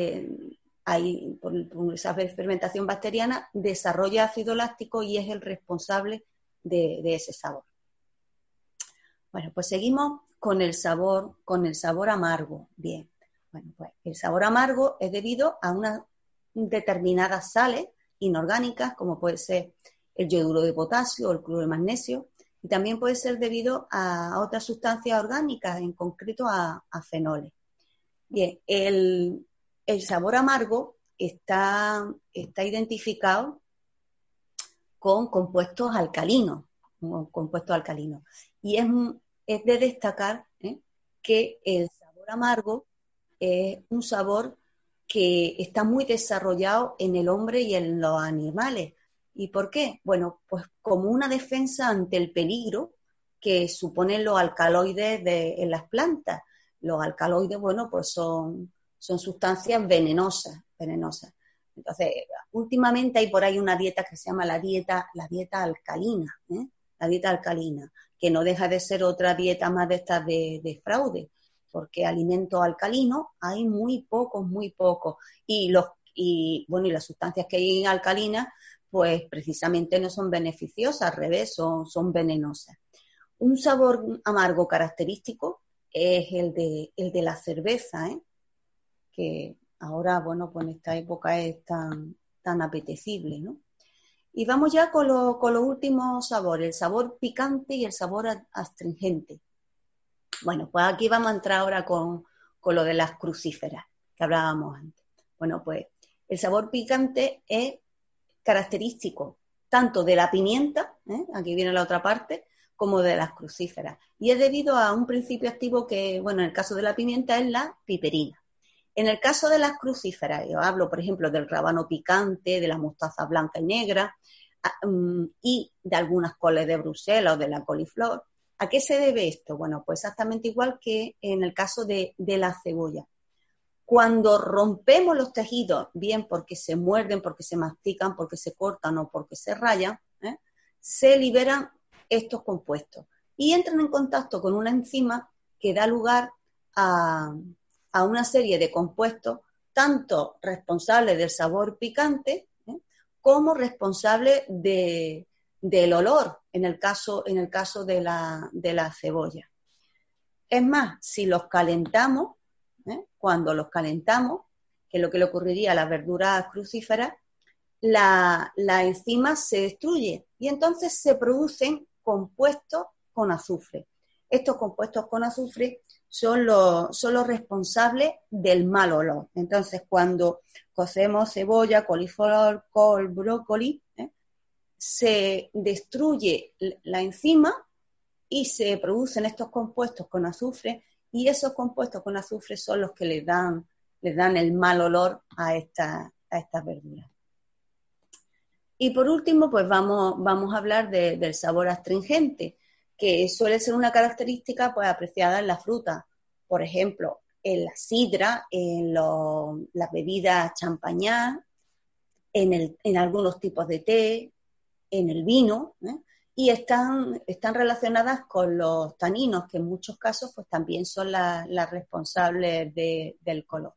por esa fermentación bacteriana desarrolla ácido láctico y es el responsable de ese sabor. Bueno, pues seguimos con el sabor amargo. Bien, bueno, pues el sabor amargo es debido a unas determinadas sales inorgánicas, como puede ser el yoduro de potasio o el cloruro de magnesio, y también puede ser debido a otras sustancias orgánicas, en concreto a fenoles. Bien, el sabor amargo está identificado con compuestos alcalinos, y es de destacar que el sabor amargo es un sabor que está muy desarrollado en el hombre y en los animales. ¿Y por qué? Bueno, pues como una defensa ante el peligro que suponen los alcaloides en las plantas. Los alcaloides, bueno, pues son sustancias venenosas. Entonces, últimamente hay por ahí una dieta que se llama la dieta alcalina, la dieta alcalina, que no deja de ser otra dieta más de estas de fraude, porque alimentos alcalinos hay muy pocos, y las sustancias que hay alcalinas, pues precisamente no son beneficiosas, al revés, son venenosas. Un sabor amargo característico es el de la cerveza, que ahora, bueno, pues en esta época es tan apetecible, ¿no? Y vamos ya con los últimos sabores, el sabor picante y el sabor astringente. Bueno, pues aquí vamos a entrar ahora con lo de las crucíferas que hablábamos antes. Bueno, pues el sabor picante es característico tanto de la pimienta, aquí viene la otra parte, como de las crucíferas. Y es debido a un principio activo que, bueno, en el caso de la pimienta es la piperina. En el caso de las crucíferas, yo hablo, por ejemplo, del rábano picante, de la mostaza blanca y negra, y de algunas coles de Bruselas o de la coliflor. ¿A qué se debe esto? Bueno, pues exactamente igual que en el caso de la cebolla. Cuando rompemos los tejidos, bien porque se muerden, porque se mastican, porque se cortan o porque se rayan, se liberan estos compuestos y entran en contacto con una enzima que da lugar a una serie de compuestos, tanto responsables del sabor picante, como responsables del olor, en el caso de la cebolla. Es más, si los calentamos, cuando los calentamos, que es lo que le ocurriría a las verduras crucíferas, la enzima se destruye y entonces se producen compuestos con azufre. Estos compuestos con azufre son los responsables del mal olor. Entonces, cuando cocemos cebolla, coliflor, col, brócoli, se destruye la enzima y se producen estos compuestos con azufre, y esos compuestos con azufre son los que les dan el mal olor a estas verduras. Y por último, pues vamos a hablar del sabor astringente, que suele ser una característica pues apreciada en la fruta. Por ejemplo, en la sidra, en las bebidas champañá, en algunos tipos de té, en el vino, y están relacionadas con los taninos, que en muchos casos pues también son las responsables del color.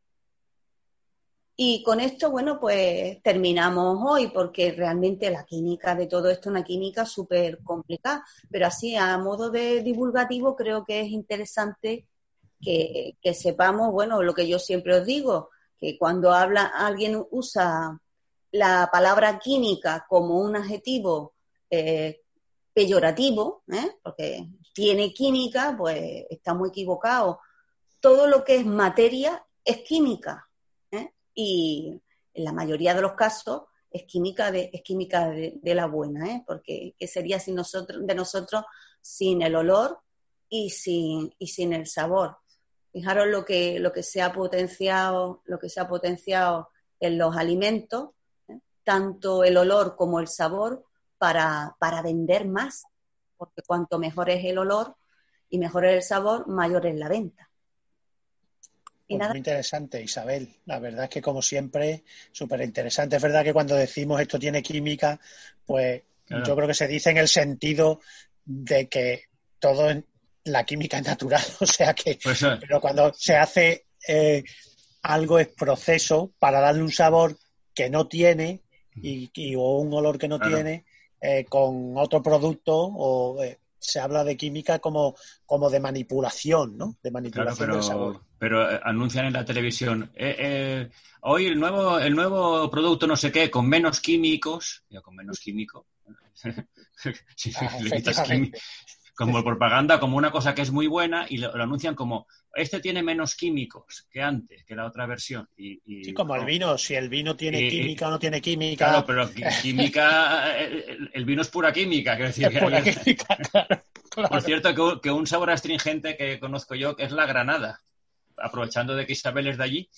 Y con esto, bueno, pues terminamos hoy, porque realmente la química de todo esto es una química súper complicada, pero así a modo de divulgativo creo que es interesante que sepamos, bueno, lo que yo siempre os digo, que cuando alguien usa la palabra química como un adjetivo peyorativo, porque tiene química, pues está muy equivocado. Todo lo que es materia es química. Y en la mayoría de los casos es química de la buena, porque ¿qué sería de nosotros sin el olor y sin el sabor? Fijaros lo que se ha potenciado en los alimentos, tanto el olor como el sabor, para vender más, porque cuanto mejor es el olor y mejor es el sabor, mayor es la venta. Pues muy interesante, Isabel. La verdad es que, como siempre, súper interesante. Es verdad que cuando decimos esto tiene química, pues claro, yo creo que se dice en el sentido de que todo la química es natural. O sea que, pues, pero cuando se hace algo es proceso para darle un sabor que no tiene o un olor que no tiene con otro producto o... se habla de química como de manipulación, ¿no? De manipulación del sabor. Pero anuncian en la televisión, hoy el nuevo producto no sé qué, con menos químicos, ya con menos químico, si le quitas químico, como propaganda, como una cosa que es muy buena, y lo anuncian como, este tiene menos químicos que antes, que la otra versión. Sí, como el vino, si el vino tiene química o no tiene química. Claro, pero química, el vino es pura química, quiero decir. Es pura química, claro. Por cierto, que un sabor astringente que conozco yo, que es la granada. Aprovechando de que Isabel es de allí.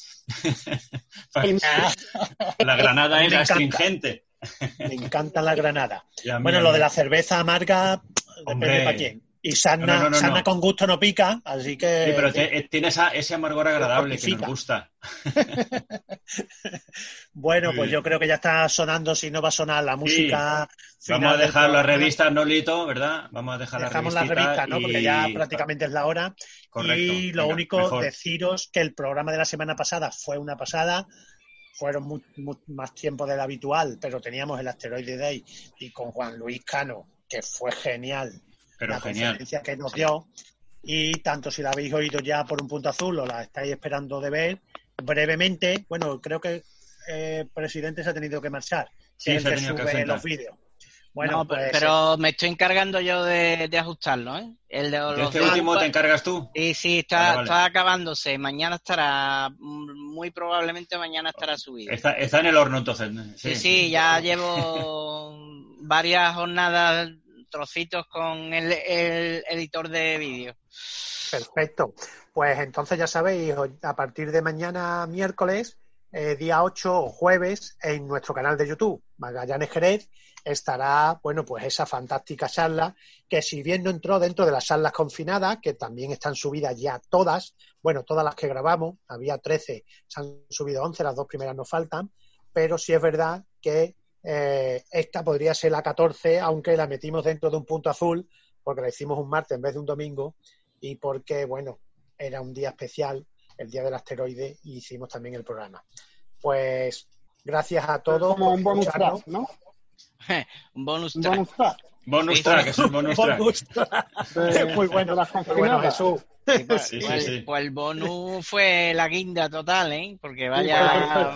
La granada es astringente. Me encanta la granada. Bueno, lo de la cerveza amarga depende para quién. Y sana con gusto no pica, así que... Sí, pero tiene ese amargor agradable que nos gusta. Bueno, pues yo creo que ya está sonando, si no va a sonar la música... Sí. Vamos a dejar la revista, Nolito, ¿verdad? Vamos a dejar Dejamos la revista, ¿no? Porque ya prácticamente es la hora. Correcto. Y lo único, deciros que el programa de la semana pasada fue una pasada. Fueron más tiempo del habitual, pero teníamos el Asteroide Day y con Juan Luis Cano, que fue genial. Pero la genial. Conferencia que nos dio, y tanto si la habéis oído ya por un punto azul o la estáis esperando de ver, brevemente, bueno, creo que el presidente se ha tenido que marchar, sí, se ha tenido que ausentar los vídeos. Bueno, no, pues, pero me estoy encargando yo de ajustarlo, ¿eh? El de este último te encargas tú. Sí, está acabándose. Mañana estará, muy probablemente mañana estará subido. Está en el horno entonces. Sí, ya llevo varias jornadas, trocitos con el editor de vídeo. Perfecto. Pues entonces ya sabéis, a partir de mañana miércoles, día 8 o jueves, en nuestro canal de YouTube, Magallanes Jerez, estará, bueno, pues esa fantástica charla, que si bien no entró dentro de las charlas confinadas, que también están subidas ya todas, bueno, todas las que grabamos, había 13, se han subido 11, las 2 primeras nos faltan, pero sí es verdad que esta podría ser la 14, aunque la metimos dentro de un punto azul, porque la hicimos un martes en vez de un domingo, y porque, bueno, era un día especial, el día del asteroide, y hicimos también el programa. Pues gracias a todos. Como un bonus track, ¿no? Un bonus track. Bonus track, es un bonus track. Muy bueno. Bueno, Jesús. Sí. Pues el bonus fue la guinda total, ¿eh? Porque vaya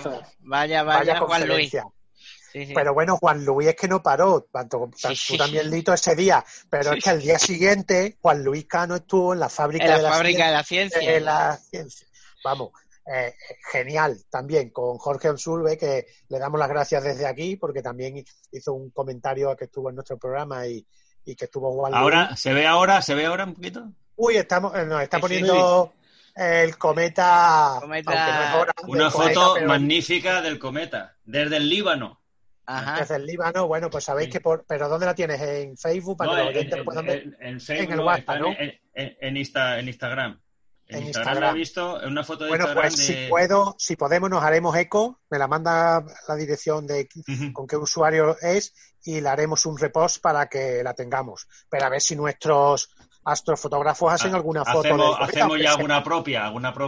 Juan Luis. Sí. Pero bueno, Juan Luis es que no paró, tanto tú también, Lito, ese día, pero es que al día siguiente Juan Luis Cano estuvo en la fábrica de la ciencia. Vamos, genial también con Jorge Onsulve, que le damos las gracias desde aquí porque también hizo un comentario que estuvo en nuestro programa y que estuvo Juan Luis. ¿Se ve ahora un poquito? Uy, nos está poniendo el cometa. Una foto magnífica del cometa, desde el Líbano. Ajá. Desde el Líbano, bueno, pues sabéis que ¿pero dónde la tienes? ¿En Facebook? Para que los oyentes lo puedan ver. En Facebook, en el WhatsApp, ¿no? En Instagram. En Instagram he visto una foto de Instagram. Bueno, pues si podemos nos haremos eco, me la manda la dirección de con qué usuario es y le haremos un repost para que la tengamos. Pero a ver si nuestros astrofotógrafos hacen alguna foto. Hacemos ya alguna propia.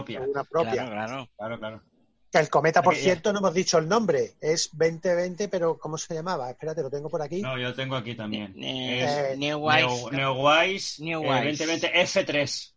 Claro. Que el cometa, por cierto, no hemos dicho el nombre. Es 2020, pero ¿cómo se llamaba? Espérate, lo tengo por aquí. No, yo lo tengo aquí también. Neowise 2020 F3.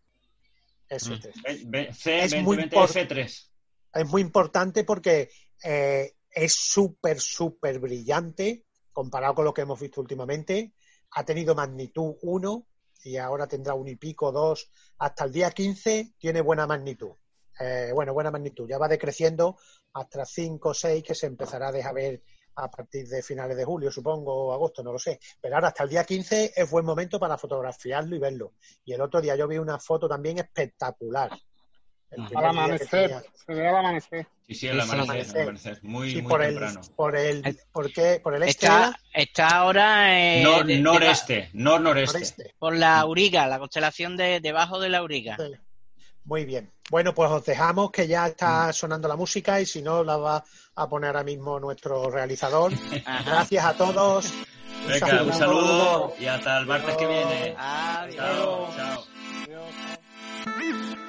F3. C2020 F3. Es muy importante porque es súper brillante comparado con lo que hemos visto últimamente. Ha tenido magnitud 1 y ahora tendrá 1 y pico, 2. Hasta el día 15 tiene buena magnitud. buena magnitud. Ya va decreciendo hasta 5 o 6 que se empezará a dejar ver a partir de finales de julio, supongo, o agosto, no lo sé. Pero ahora hasta el día 15 es buen momento para fotografiarlo y verlo. Y el otro día yo vi una foto también espectacular. Al amanecer, se ve al amanecer. Sí, el amanecer. Muy temprano. ¿Por el este? Está ahora noreste. Por la Auriga, la constelación debajo de la Auriga. Sí. Muy bien. Bueno, pues os dejamos, que ya está sonando la música y si no la va a poner ahora mismo nuestro realizador. Gracias a todos. Venga, un saludo y hasta el martes que viene. Adiós. Chao. Adiós.